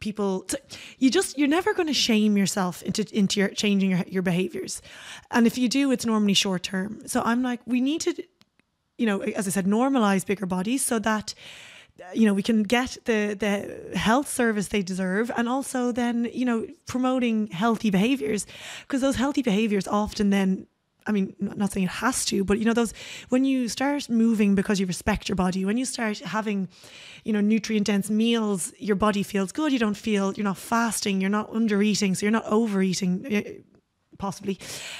[SPEAKER 1] people to, you just you're never going to shame yourself into into your changing your, your behaviors, and if you do, it's normally short term. So I'm like, we need to, you know, as I said, normalize bigger bodies so that, you know, we can get the the health service they deserve, and also then, you know, promoting healthy behaviors, because those healthy behaviors often then, I mean, not saying it has to, but, you know, those, when you start moving because you respect your body, when you start having, you know, nutrient dense meals, your body feels good. You don't feel, you're not fasting, you're not under eating, so you're not overeating, possibly.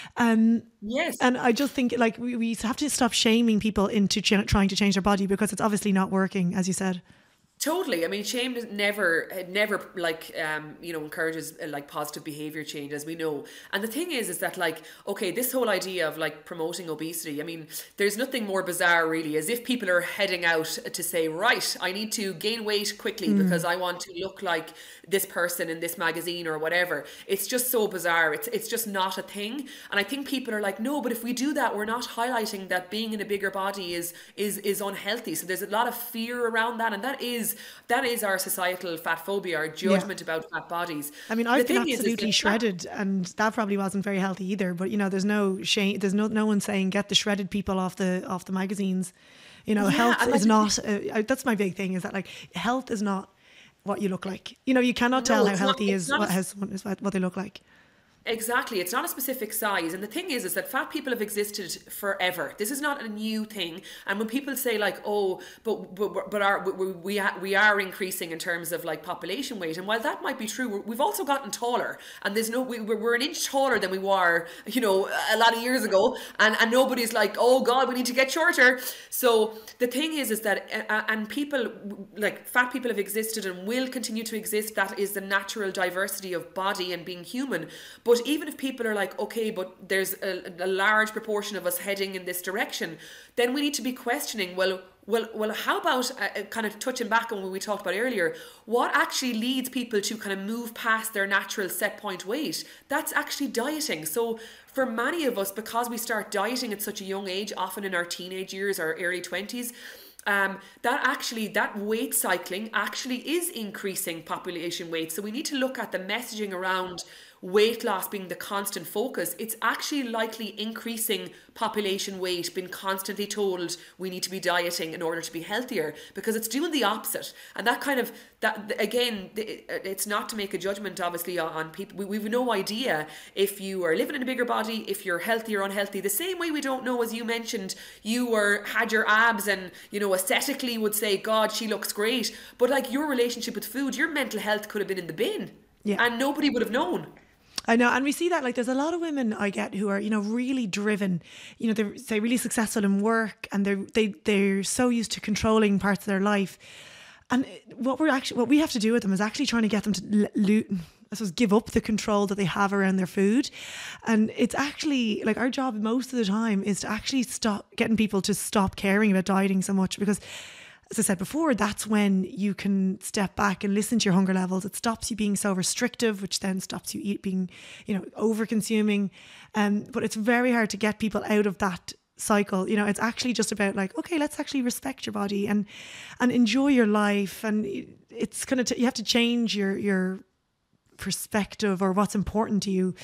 [SPEAKER 1] Um,
[SPEAKER 2] yes.
[SPEAKER 1] And I just think, like, we, we have to stop shaming people into ch- trying to change their body, because it's obviously not working, as you said.
[SPEAKER 2] Totally. I mean, shame is never, it never like, um, you know, encourages uh, like positive behavior change, as we know. And the thing is, is that like, okay, this whole idea of like promoting obesity, I mean, there's nothing more bizarre really, as if people are heading out to say, right, I need to gain weight quickly mm. because I want to look like this person in this magazine or whatever. It's just so bizarre. It's it's just not a thing. And I think people are like, no, but if we do that, we're not highlighting that being in a bigger body is is is unhealthy. So there's a lot of fear around that, and that is that is our societal fat phobia, our judgment yeah. about fat bodies.
[SPEAKER 1] I mean, I've been absolutely is, is shredded, that, and that probably wasn't very healthy either. But, you know, there's no shame. There's no no one saying get the shredded people off the off the magazines. You know, yeah, health is not. Uh, that's my big thing. Is that like health is not what you look like. You know, you cannot no, tell how healthy not, is what, has, what they look like.
[SPEAKER 2] Exactly. It's not a specific size. And the thing is, is that fat people have existed forever. This is not a new thing. And when people say like, oh, but but, but our, we, we, we are increasing in terms of like population weight. And while that might be true, we've also gotten taller. And there's no, we, we're an inch taller than we were, you know, a lot of years ago. And, and nobody's like, oh God, we need to get shorter. So the thing is, is that, uh, and people, like fat people have existed and will continue to exist. That is the natural diversity of body and being human. But But even if people are like, okay, but there's a, a large proportion of us heading in this direction, then we need to be questioning, well, well, well, how about uh, kind of touching back on what we talked about earlier, what actually leads people to kind of move past their natural set point weight? That's actually dieting. So for many of us, because we start dieting at such a young age, often in our teenage years or early twenties, Um, that actually, that weight cycling actually is increasing population weight. So we need to look at the messaging around weight loss being the constant focus. It's actually likely increasing population weight, being constantly told we need to be dieting in order to be healthier, because it's doing the opposite. And that kind of, that again, it's not to make a judgment obviously on people. We, we've no idea if you are living in a bigger body, if you're healthy or unhealthy. The same way we don't know, as you mentioned, you were had your abs and, you know, aesthetically would say, God, she looks great. But like your relationship with food, your mental health could have been in the bin, yeah. and nobody would have known.
[SPEAKER 1] I know, and we see that, like, there's a lot of women I get who are, you know, really driven, you know, they're, say, really successful in work, and they're they they're so used to controlling parts of their life, and what we're actually what we have to do with them is actually trying to get them to loot. I suppose give up the control that they have around their food. And it's actually like our job most of the time is to actually stop getting people to stop caring about dieting so much, because as I said before, that's when you can step back and listen to your hunger levels. It stops you being so restrictive, which then stops you eat being, you know, over consuming. Um, but it's very hard to get people out of that cycle. You know, it's actually just about like, okay, let's actually respect your body and and enjoy your life. And it's kind of t- you have to change your your perspective or what's important to you.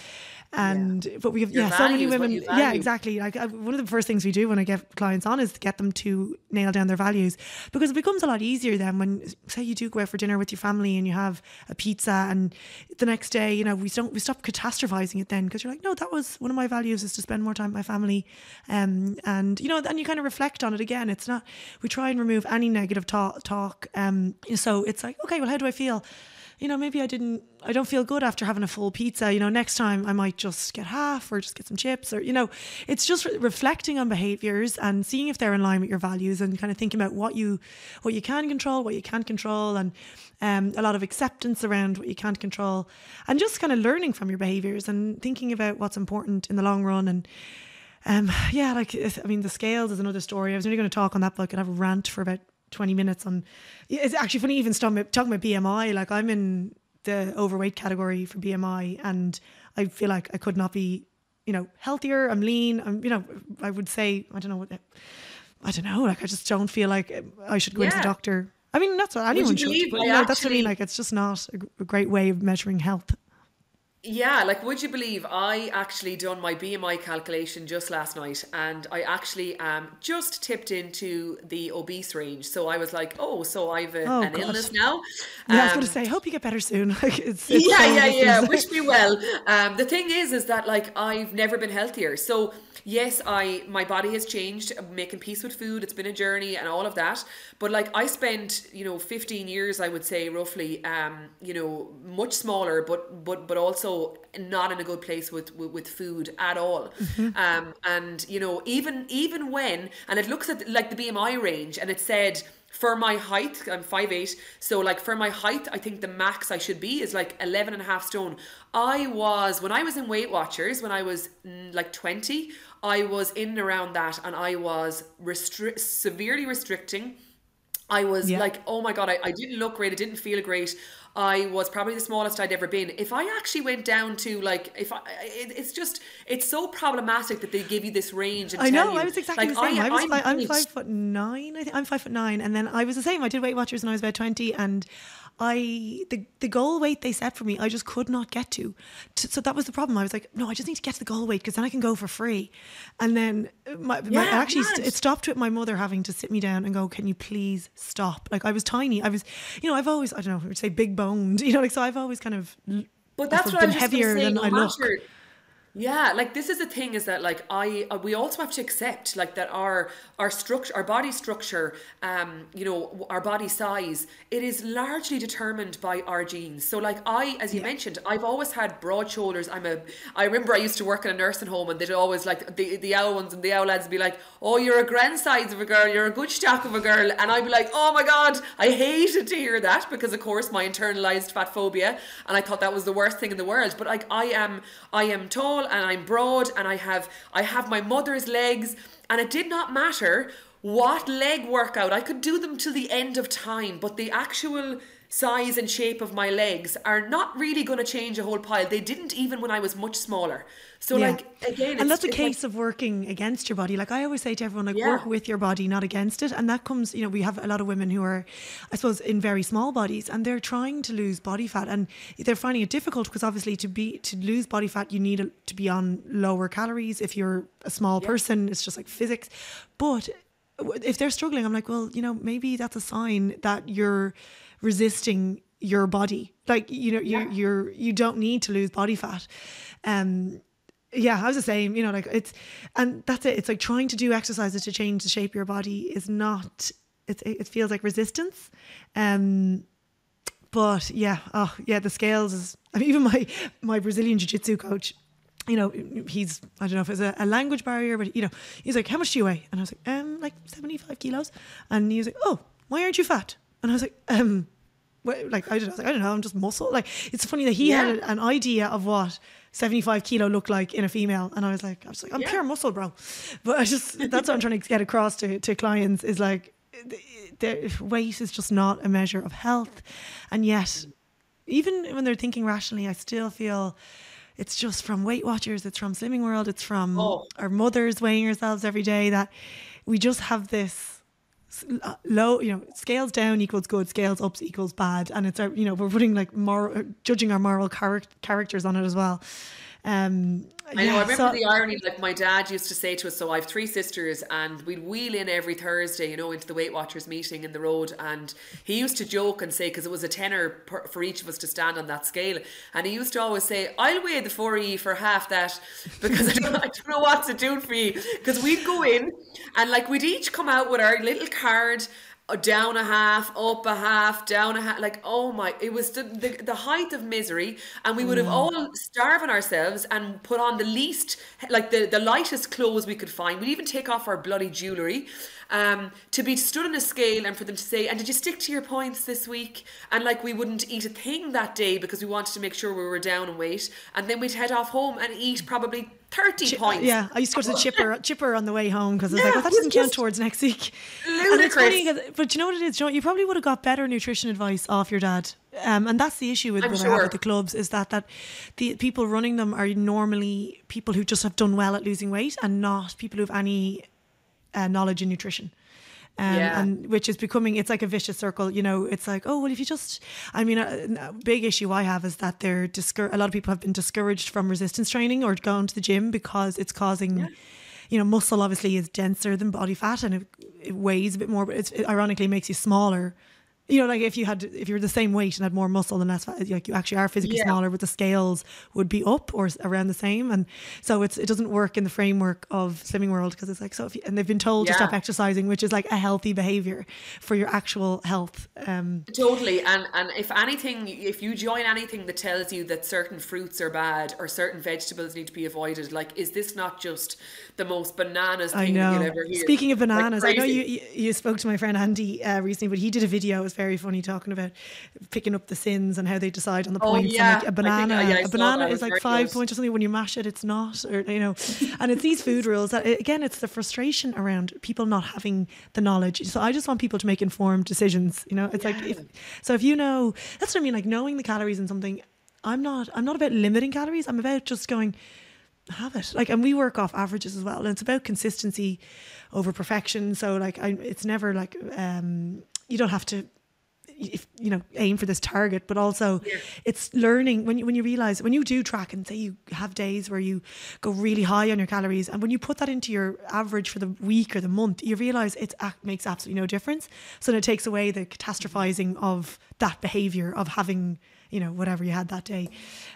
[SPEAKER 1] And yeah. but we have
[SPEAKER 2] your
[SPEAKER 1] yeah so many women yeah exactly like I, one of the first things we do when I get clients on is to get them to nail down their values, because it becomes a lot easier then when, say, you do go out for dinner with your family and you have a pizza, and the next day, you know, we don't we stop catastrophizing it then, because you're like, no, that was one of my values, is to spend more time with my family. Um and you know, and you kind of reflect on it again. It's not, we try and remove any negative talk, talk um so it's like, okay, well, how do I feel? You know, maybe I didn't, I don't feel good after having a full pizza. You know, next time I might just get half or just get some chips, or, you know, it's just re- reflecting on behaviors and seeing if they're in line with your values, and kind of thinking about what you, what you can control, what you can't control, and um, a lot of acceptance around what you can't control, and just kind of learning from your behaviors and thinking about what's important in the long run. And um, yeah, like, I mean, the scales is another story. I was only going to talk on that, but I could have a rant for about twenty minutes on. It's actually funny even talking about B M I. Like, I'm in the overweight category for B M I, and I feel like I could not be, you know, healthier. I'm lean. I'm, you know, I would say, I don't know what, I don't know. Like, I just don't feel like I should go yeah. into the doctor I mean, that's what anyone should. But, you know, that's what I mean. Like, it's just not a, a great way of measuring health.
[SPEAKER 2] Yeah, like, would you believe I actually done my B M I calculation just last night, and I actually um just tipped into the obese range. So I was like, oh, so I've a,
[SPEAKER 1] Oh,
[SPEAKER 2] an
[SPEAKER 1] God.
[SPEAKER 2] illness now.
[SPEAKER 1] Yeah, I was
[SPEAKER 2] Um,
[SPEAKER 1] going to say, hope you get better soon. Like, it's, it's
[SPEAKER 2] yeah,
[SPEAKER 1] so
[SPEAKER 2] yeah, yeah.
[SPEAKER 1] ridiculous.
[SPEAKER 2] Wish me well. Um, the thing is, is that like I've never been healthier. So yes, I my body has changed. I'm making peace with food. It's been a journey and all of that. But like I spent, you know, fifteen years, I would say roughly, um, you know, much smaller, but but but also not in a good place with with, with food at all. Um, and you know, even even when, and it looks at like the B M I range, and it said, for my height, I'm five eight, so like for my height, I think the max I should be is like eleven and a half stone. I was, when I was in Weight Watchers, when I was mm, like twenty, I was in and around that, and I was restri- severely restricting. I was
[SPEAKER 1] Yeah.
[SPEAKER 2] like, oh my God, I, I didn't look great. I didn't feel great. I was probably the smallest I'd ever been. If I actually went down to like, if I, it, it's just, it's so problematic that they give you this range and
[SPEAKER 1] I
[SPEAKER 2] tell
[SPEAKER 1] know.
[SPEAKER 2] you.
[SPEAKER 1] I was exactly
[SPEAKER 2] like,
[SPEAKER 1] the same. I,
[SPEAKER 2] I,
[SPEAKER 1] was
[SPEAKER 2] I'm
[SPEAKER 1] like, I'm
[SPEAKER 2] five-
[SPEAKER 1] five foot nine. I think I'm five foot nine, and then I was the same. I did Weight Watchers when I was about twenty, and I the the goal weight they set for me, I just could not get to. T- So that was the problem. I was like, no, I just need to get to the goal weight because then I can go for free. And then my, my
[SPEAKER 2] Yeah,
[SPEAKER 1] actually
[SPEAKER 2] mad.
[SPEAKER 1] it stopped with my mother having to sit me down and go, can you please stop? Like, I was tiny. I was, you know, I've always, I don't know, I would say big boned. You know, like, so I've always kind of
[SPEAKER 2] But that's
[SPEAKER 1] I've
[SPEAKER 2] what I
[SPEAKER 1] been
[SPEAKER 2] was just going to
[SPEAKER 1] heavier
[SPEAKER 2] say.
[SPEAKER 1] than
[SPEAKER 2] No
[SPEAKER 1] I look.
[SPEAKER 2] matter. Yeah, like this is the thing is that like I uh, we also have to accept like that our our structure, our body structure, um, you know, our body size, it is largely determined by our genes. So like I, as you
[SPEAKER 1] Yeah.
[SPEAKER 2] mentioned, I've always had broad shoulders. I'm a. I remember I used to work in a nursing home, and they'd always like the the owl ones and the owl lads would be like, "Oh, you're a grand size of a girl. You're a good stock of a girl," and I'd be like, "Oh my God, I hated to hear that because of course my internalized fat phobia, and I thought that was the worst thing in the world." But like I am, I am tall and I'm broad, and I have I have my mother's legs, and it did not matter what leg workout. I could do them till the end of time, but the actual size and shape of my legs are not really going to change a whole pile. They didn't even when I was much smaller. So
[SPEAKER 1] Yeah.
[SPEAKER 2] like again, it's,
[SPEAKER 1] and that's a
[SPEAKER 2] it's
[SPEAKER 1] case
[SPEAKER 2] like,
[SPEAKER 1] of working against your body. Like, I always say to everyone, like,
[SPEAKER 2] Yeah.
[SPEAKER 1] work with your body, not against it. And that comes, you know, we have a lot of women who are, I suppose, in very small bodies, and they're trying to lose body fat, and they're finding it difficult because obviously to be to lose body fat, you need to be on lower calories. If you're a small person, it's just like physics. But if they're struggling, I'm like, well, you know, maybe that's a sign that you're resisting your body. Like, you know, you
[SPEAKER 2] Yeah.
[SPEAKER 1] you're you don't need to lose body fat. Um yeah, I was the same, you know, like it's, and that's it. It's like trying to do exercises to change the shape of your body is not, it, it feels like resistance. Um, but yeah, oh yeah, the scales is, I mean, even my, my Brazilian jiu-jitsu coach, you know, he's, I don't know if it's a, a language barrier, but you know, he's like, how much do you weigh? And I was like, um, like seventy-five kilos. And he was like, oh, why aren't you fat? And I was like, um, well, like, I don't, I was like, I don't know, I'm just muscle. Like, it's funny that he
[SPEAKER 2] Yeah.
[SPEAKER 1] had an idea of what seventy-five kilo looked like in a female, and I was like, I was like, I'm
[SPEAKER 2] Yeah.
[SPEAKER 1] pure muscle, bro. But I just, that's what I'm trying to get across to, to clients is like, the weight is just not a measure of health, and yet, even when they're thinking rationally, I still feel it's just from Weight Watchers, it's from Slimming World, it's from
[SPEAKER 2] Oh.
[SPEAKER 1] our mothers weighing ourselves every day, that we just have this low, you know, scales down equals good, scales up equals bad, and it's our, you know, we're putting like moral, judging our moral char- characters on it as well. Um,
[SPEAKER 2] I know,
[SPEAKER 1] yeah,
[SPEAKER 2] I remember
[SPEAKER 1] so-
[SPEAKER 2] the irony, like my dad used to say to us, so I have three sisters, and we'd wheel in every Thursday, you know, into the Weight Watchers meeting in the road, and he used to joke and say, because it was a tenner per, for each of us to stand on that scale, and he used to always say, I'll weigh the four of you for half that, because I don't, I don't know what to do for you, because we'd go in, and like we'd each come out with our little card, down a half, up a half, down a half, like, oh my, it was the, the, the height of misery, and we would have all starving ourselves and put on the least, like the, the lightest clothes we could find. We'd even take off our bloody jewellery, um, to be stood on a scale and for them to say, and did you stick to your points this week? And like we wouldn't eat a thing that day because we wanted to make sure we were down in weight, and then we'd head off home and eat probably thirty points.
[SPEAKER 1] Yeah, I used to go to the chipper, chipper on the way home because I was
[SPEAKER 2] Yeah,
[SPEAKER 1] like, well, that
[SPEAKER 2] it was
[SPEAKER 1] doesn't count
[SPEAKER 2] just
[SPEAKER 1] towards next week. And it's
[SPEAKER 2] ludicrous.
[SPEAKER 1] funny, 'cause- but you know what it is, Joe? You probably would have got better nutrition advice off your dad. Um, and that's the issue with
[SPEAKER 2] I'm
[SPEAKER 1] what I have
[SPEAKER 2] sure.
[SPEAKER 1] with the clubs, is that that the people running them are normally people who just have done well at losing weight and not people who have any uh, knowledge in nutrition. Um,
[SPEAKER 2] Yeah.
[SPEAKER 1] and which is becoming, it's like a vicious circle, you know. It's like, oh well, if you just, I mean, a, a big issue I have is that they're discour- a lot of people have been discouraged from resistance training or going to the gym because it's causing,
[SPEAKER 2] Yeah.
[SPEAKER 1] you know, muscle obviously is denser than body fat and it, it weighs a bit more, but it's, it ironically makes you smaller. You know, like if you had, if you were the same weight and had more muscle than less fat, like you actually are physically
[SPEAKER 2] Yeah.
[SPEAKER 1] smaller, but the scales would be up or s- around the same. And so it's, it doesn't work in the framework of Slimming World because it's like, so if you, and they've been told to
[SPEAKER 2] Yeah.
[SPEAKER 1] stop exercising, which is like a healthy behavior for your actual health. Um,
[SPEAKER 2] Totally, and and if anything, if you join anything that tells you that certain fruits are bad or certain vegetables need to be avoided, like, is this not just the most bananas
[SPEAKER 1] I
[SPEAKER 2] thing that you'll
[SPEAKER 1] know.
[SPEAKER 2] ever hear?
[SPEAKER 1] Speaking of
[SPEAKER 2] Like,
[SPEAKER 1] bananas, I know
[SPEAKER 2] crazy.
[SPEAKER 1] you, you you spoke to my friend Andy uh, recently, but he did a video. It was very funny talking about picking up the sins and how they decide on the
[SPEAKER 2] Oh
[SPEAKER 1] points.
[SPEAKER 2] yeah,
[SPEAKER 1] And like a
[SPEAKER 2] I think
[SPEAKER 1] banana,
[SPEAKER 2] uh, yeah, I
[SPEAKER 1] a
[SPEAKER 2] saw
[SPEAKER 1] banana
[SPEAKER 2] that. It
[SPEAKER 1] is
[SPEAKER 2] was
[SPEAKER 1] like
[SPEAKER 2] very
[SPEAKER 1] five
[SPEAKER 2] good.
[SPEAKER 1] points or something. When you mash it, it's not, or you know. And it's these food rules that again, it's the frustration around people not having the knowledge. So I just want people to make informed decisions. You know, it's like if so if you know, that's what I mean. Like knowing the calories in something. I'm not. I'm not about limiting calories. I'm about just going. Have it like, and we work off averages as well, and it's about consistency over perfection. So like I, it's never like um you don't have to, if you know, aim for this target, but also
[SPEAKER 2] Yeah.
[SPEAKER 1] it's learning when you when you realize, when you do track and say you have days where you go really high on your calories, and when you put that into your average for the week or the month, you realize it makes absolutely no difference. So then it takes away the catastrophizing of that behavior of having, you know, whatever you had that day.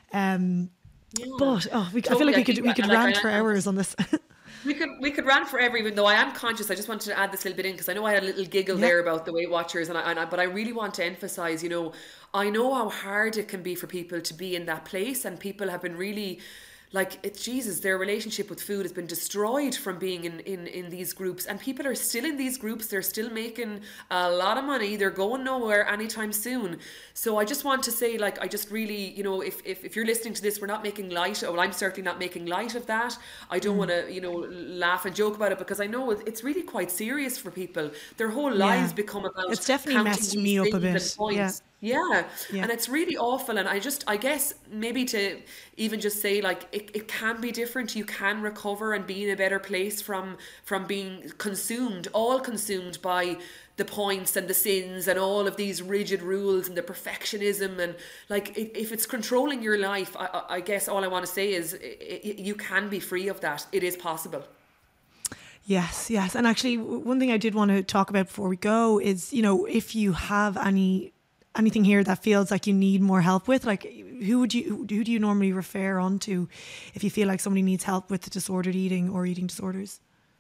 [SPEAKER 1] um
[SPEAKER 2] Yeah.
[SPEAKER 1] but oh, we, I feel
[SPEAKER 2] Totally,
[SPEAKER 1] like we
[SPEAKER 2] I
[SPEAKER 1] could
[SPEAKER 2] think
[SPEAKER 1] we
[SPEAKER 2] that-
[SPEAKER 1] could
[SPEAKER 2] like,
[SPEAKER 1] rant
[SPEAKER 2] I-
[SPEAKER 1] for
[SPEAKER 2] I-
[SPEAKER 1] hours on this.
[SPEAKER 2] We could we could rant forever, even though I am conscious. I just wanted to add this little bit in because I know I had a little giggle
[SPEAKER 1] Yeah.
[SPEAKER 2] there about the Weight Watchers, and I, and I but I really want to emphasize, you know, I know how hard it can be for people to be in that place, and people have been really. Like, it's Jesus, their relationship with food has been destroyed from being in, in, in these groups. And people are still in these groups. They're still making a lot of money. They're going nowhere anytime soon. So I just want to say, like, I just really, you know, if, if, if you're listening to this, we're not making light. Well, I'm certainly not making light of that. I don't want to, you know, laugh and joke about it because I know it- it's really quite serious for people. Their whole lives become about
[SPEAKER 1] It's definitely
[SPEAKER 2] counting
[SPEAKER 1] messed
[SPEAKER 2] these
[SPEAKER 1] me up a
[SPEAKER 2] things and
[SPEAKER 1] bit.
[SPEAKER 2] points. Yeah.
[SPEAKER 1] Yeah.
[SPEAKER 2] And it's really awful. And I just, I guess maybe to even just say, like, it, it can be different. You can recover and be in a better place from from being consumed, all consumed by the points and the sins and all of these rigid rules and the perfectionism. And like, i- if it's controlling your life, I, I I guess all I want to say is i- i- you can be free of that. It is possible.
[SPEAKER 1] Yes, yes. And actually, w- one thing I did want to talk about before we go is, you know, if you have any anything here that feels like you need more help with, like who would you who do you normally refer on to if you feel like somebody needs help with disordered eating or eating disorders?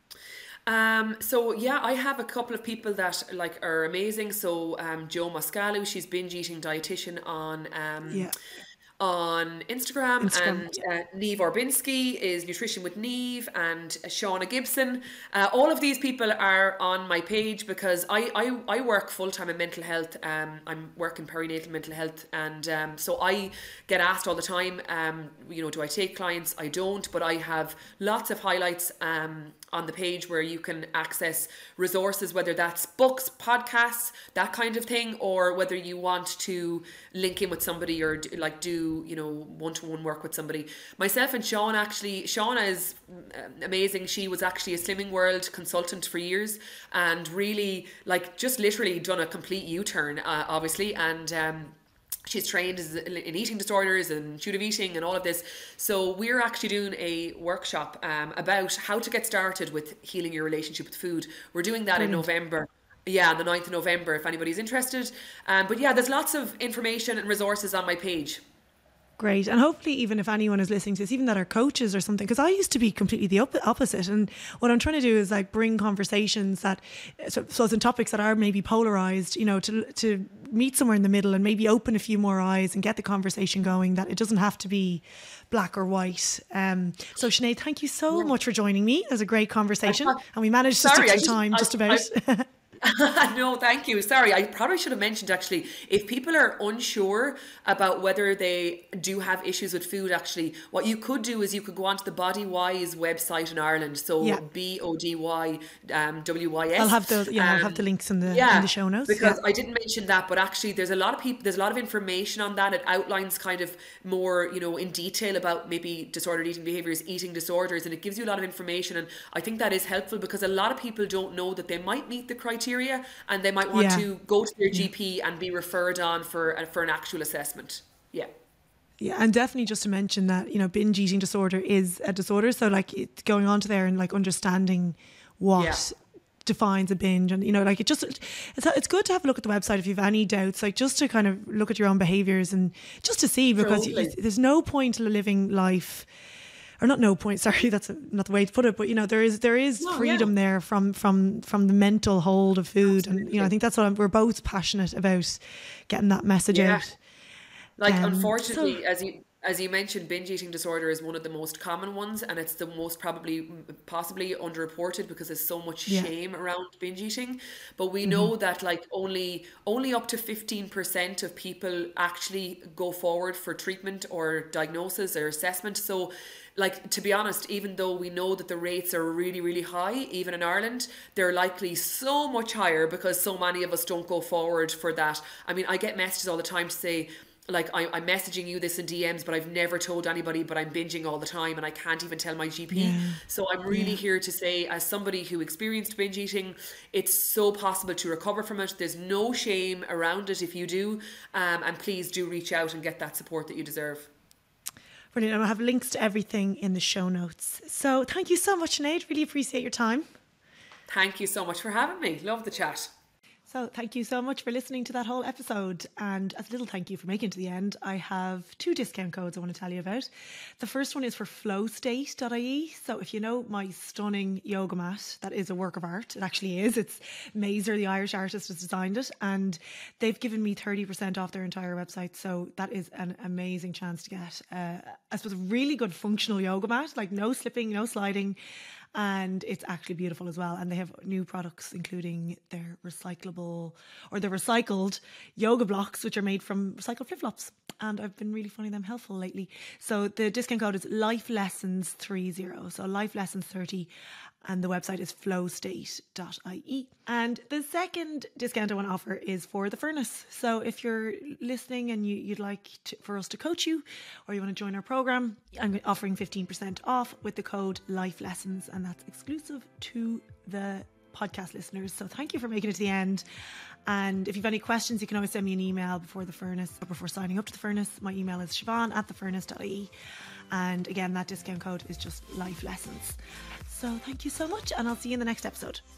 [SPEAKER 2] Um, so yeah, I have a couple of people that like are amazing. So um, Joe Moscalu, she's binge eating dietitian on um,
[SPEAKER 1] Yeah.
[SPEAKER 2] on Instagram,
[SPEAKER 1] Instagram,
[SPEAKER 2] and uh, Neve Orbinski is Nutrition with Neve, and Shauna Gibson. Uh, all of these people are on my page because I I, I work full time in mental health. Um, I'm working perinatal mental health, and um, so I get asked all the time. Um, you know, do I take clients? I don't, but I have lots of highlights. Um, on the page where you can access resources, whether that's books, podcasts, that kind of thing, or whether you want to link in with somebody or do, like do, you know, one-to-one work with somebody. Myself and Sean, actually, Shauna is amazing. She was actually a Slimming World consultant for years and really like just literally done a complete U-turn, uh, obviously. And, um, she's trained in eating disorders and intuitive eating and all of this. So we're actually doing a workshop um, about how to get started with healing your relationship with food. We're doing that
[SPEAKER 1] Brilliant.
[SPEAKER 2] in November. Yeah, on the ninth of November, if anybody's interested. Um, but yeah, there's lots of information and resources on my page.
[SPEAKER 1] Great. And hopefully, even if anyone is listening to this, even that are coaches or something, because I used to be completely the op- opposite. And what I'm trying to do is like bring conversations that, so, so in topics that are maybe polarized, you know, to to meet somewhere in the middle and maybe open a few more eyes and get the conversation going, that it doesn't have to be black or white. Um, so Sinead, thank you so
[SPEAKER 2] Yeah.
[SPEAKER 1] much for joining me. It was a great conversation.
[SPEAKER 2] I-
[SPEAKER 1] And we managed to
[SPEAKER 2] Sorry,
[SPEAKER 1] stick
[SPEAKER 2] I
[SPEAKER 1] to the
[SPEAKER 2] just-
[SPEAKER 1] time
[SPEAKER 2] I-
[SPEAKER 1] just about.
[SPEAKER 2] I- No, thank you. Sorry, I probably should have mentioned actually, if people are unsure about whether they do have issues with food, actually, what you could do is you could go onto the Bodywise website in Ireland. So
[SPEAKER 1] Yeah.
[SPEAKER 2] B O D Y um, W Y S.
[SPEAKER 1] I'll have the yeah, I'll
[SPEAKER 2] Um,
[SPEAKER 1] have the links in the
[SPEAKER 2] yeah,
[SPEAKER 1] in the show notes.
[SPEAKER 2] because
[SPEAKER 1] Yeah.
[SPEAKER 2] I didn't mention that, but actually there's a lot of people, there's a lot of information on that. It outlines kind of more, you know, in detail about maybe disordered eating behaviors, eating disorders, and it gives you a lot of information. And I think that is helpful because a lot of people don't know that they might meet the criteria criteria, and they might want
[SPEAKER 1] Yeah.
[SPEAKER 2] to go to their G P and be referred on for uh, for an actual assessment. Yeah.
[SPEAKER 1] Yeah, and definitely just to mention that, you know, binge eating disorder is a disorder. So like it's going on to there and like understanding what
[SPEAKER 2] Yeah.
[SPEAKER 1] defines a binge, and you know, like it just it's it's good to have a look at the website if you've any doubts, like just to kind of look at your own behaviors and just to see, because you,
[SPEAKER 2] Totally.
[SPEAKER 1] there's no point to living life, or not no point, sorry, that's not the way to put it, but you know, there is there is
[SPEAKER 2] No,
[SPEAKER 1] freedom
[SPEAKER 2] yeah.
[SPEAKER 1] there from from from the mental hold of food. And you know,
[SPEAKER 2] Absolutely.
[SPEAKER 1] I think that's what I'm, we're both passionate about, getting that message
[SPEAKER 2] Yeah.
[SPEAKER 1] out.
[SPEAKER 2] Like,
[SPEAKER 1] Um,
[SPEAKER 2] unfortunately,
[SPEAKER 1] so
[SPEAKER 2] as you as you mentioned, binge eating disorder is one of the most common ones, and it's the most probably possibly underreported because there's so much
[SPEAKER 1] yeah,
[SPEAKER 2] shame around binge eating. But we
[SPEAKER 1] hmm
[SPEAKER 2] know that like only only up to fifteen percent of people actually go forward for treatment or diagnosis or assessment. So, like, to be honest, even though we know that the rates are really, really high, even in Ireland, they're likely so much higher because so many of us don't go forward for that. I mean, I get messages all the time to say, like, I, I'm messaging you this in D Ms, but I've never told anybody, but I'm binging all the time and I can't even tell my G P.
[SPEAKER 1] yeah,
[SPEAKER 2] So I'm really here to say, as somebody who experienced binge eating, it's so possible to recover from it. There's no shame around it if you do. Um, and please do reach out and get that support that you deserve.
[SPEAKER 1] brilliant. And I'll have links to everything in the show notes. So thank you so much, Sinead. Really appreciate your time.
[SPEAKER 2] Thank you so much for having me. Love the chat.
[SPEAKER 1] So thank you so much for listening to that whole episode. And as a little thank you for making it to the end, I have two discount codes I want to tell you about. The first one is for flow state dot I E. So if you know my stunning yoga mat, that is a work of art. It actually is. It's Mazer, the Irish artist, has designed it. And they've given me thirty percent off their entire website. So that is an amazing chance to get, uh, I suppose, a really good functional yoga mat, like no slipping, no sliding. And it's actually beautiful as well. And they have new products, including their recyclable or the recycled yoga blocks, which are made from recycled flip flops. And I've been really finding them helpful lately. So the discount code is Life Lessons thirty. So Life Lessons thirty. And the website is flow state dot I E. And the second discount I want to offer is for the furnace. So if you're listening and you, you'd like to, for us to coach you, or you want to join our program, I'm offering fifteen percent off with the code Life Lessons, and that's exclusive to the podcast listeners. So thank you for making it to the end. And if you've any questions, you can always send me an email before the furnace or before signing up to the furnace. My email is siobhan at the furnace dot I E. And again, that discount code is just Life Lessons. So thank you so much, and I'll see you in the next episode.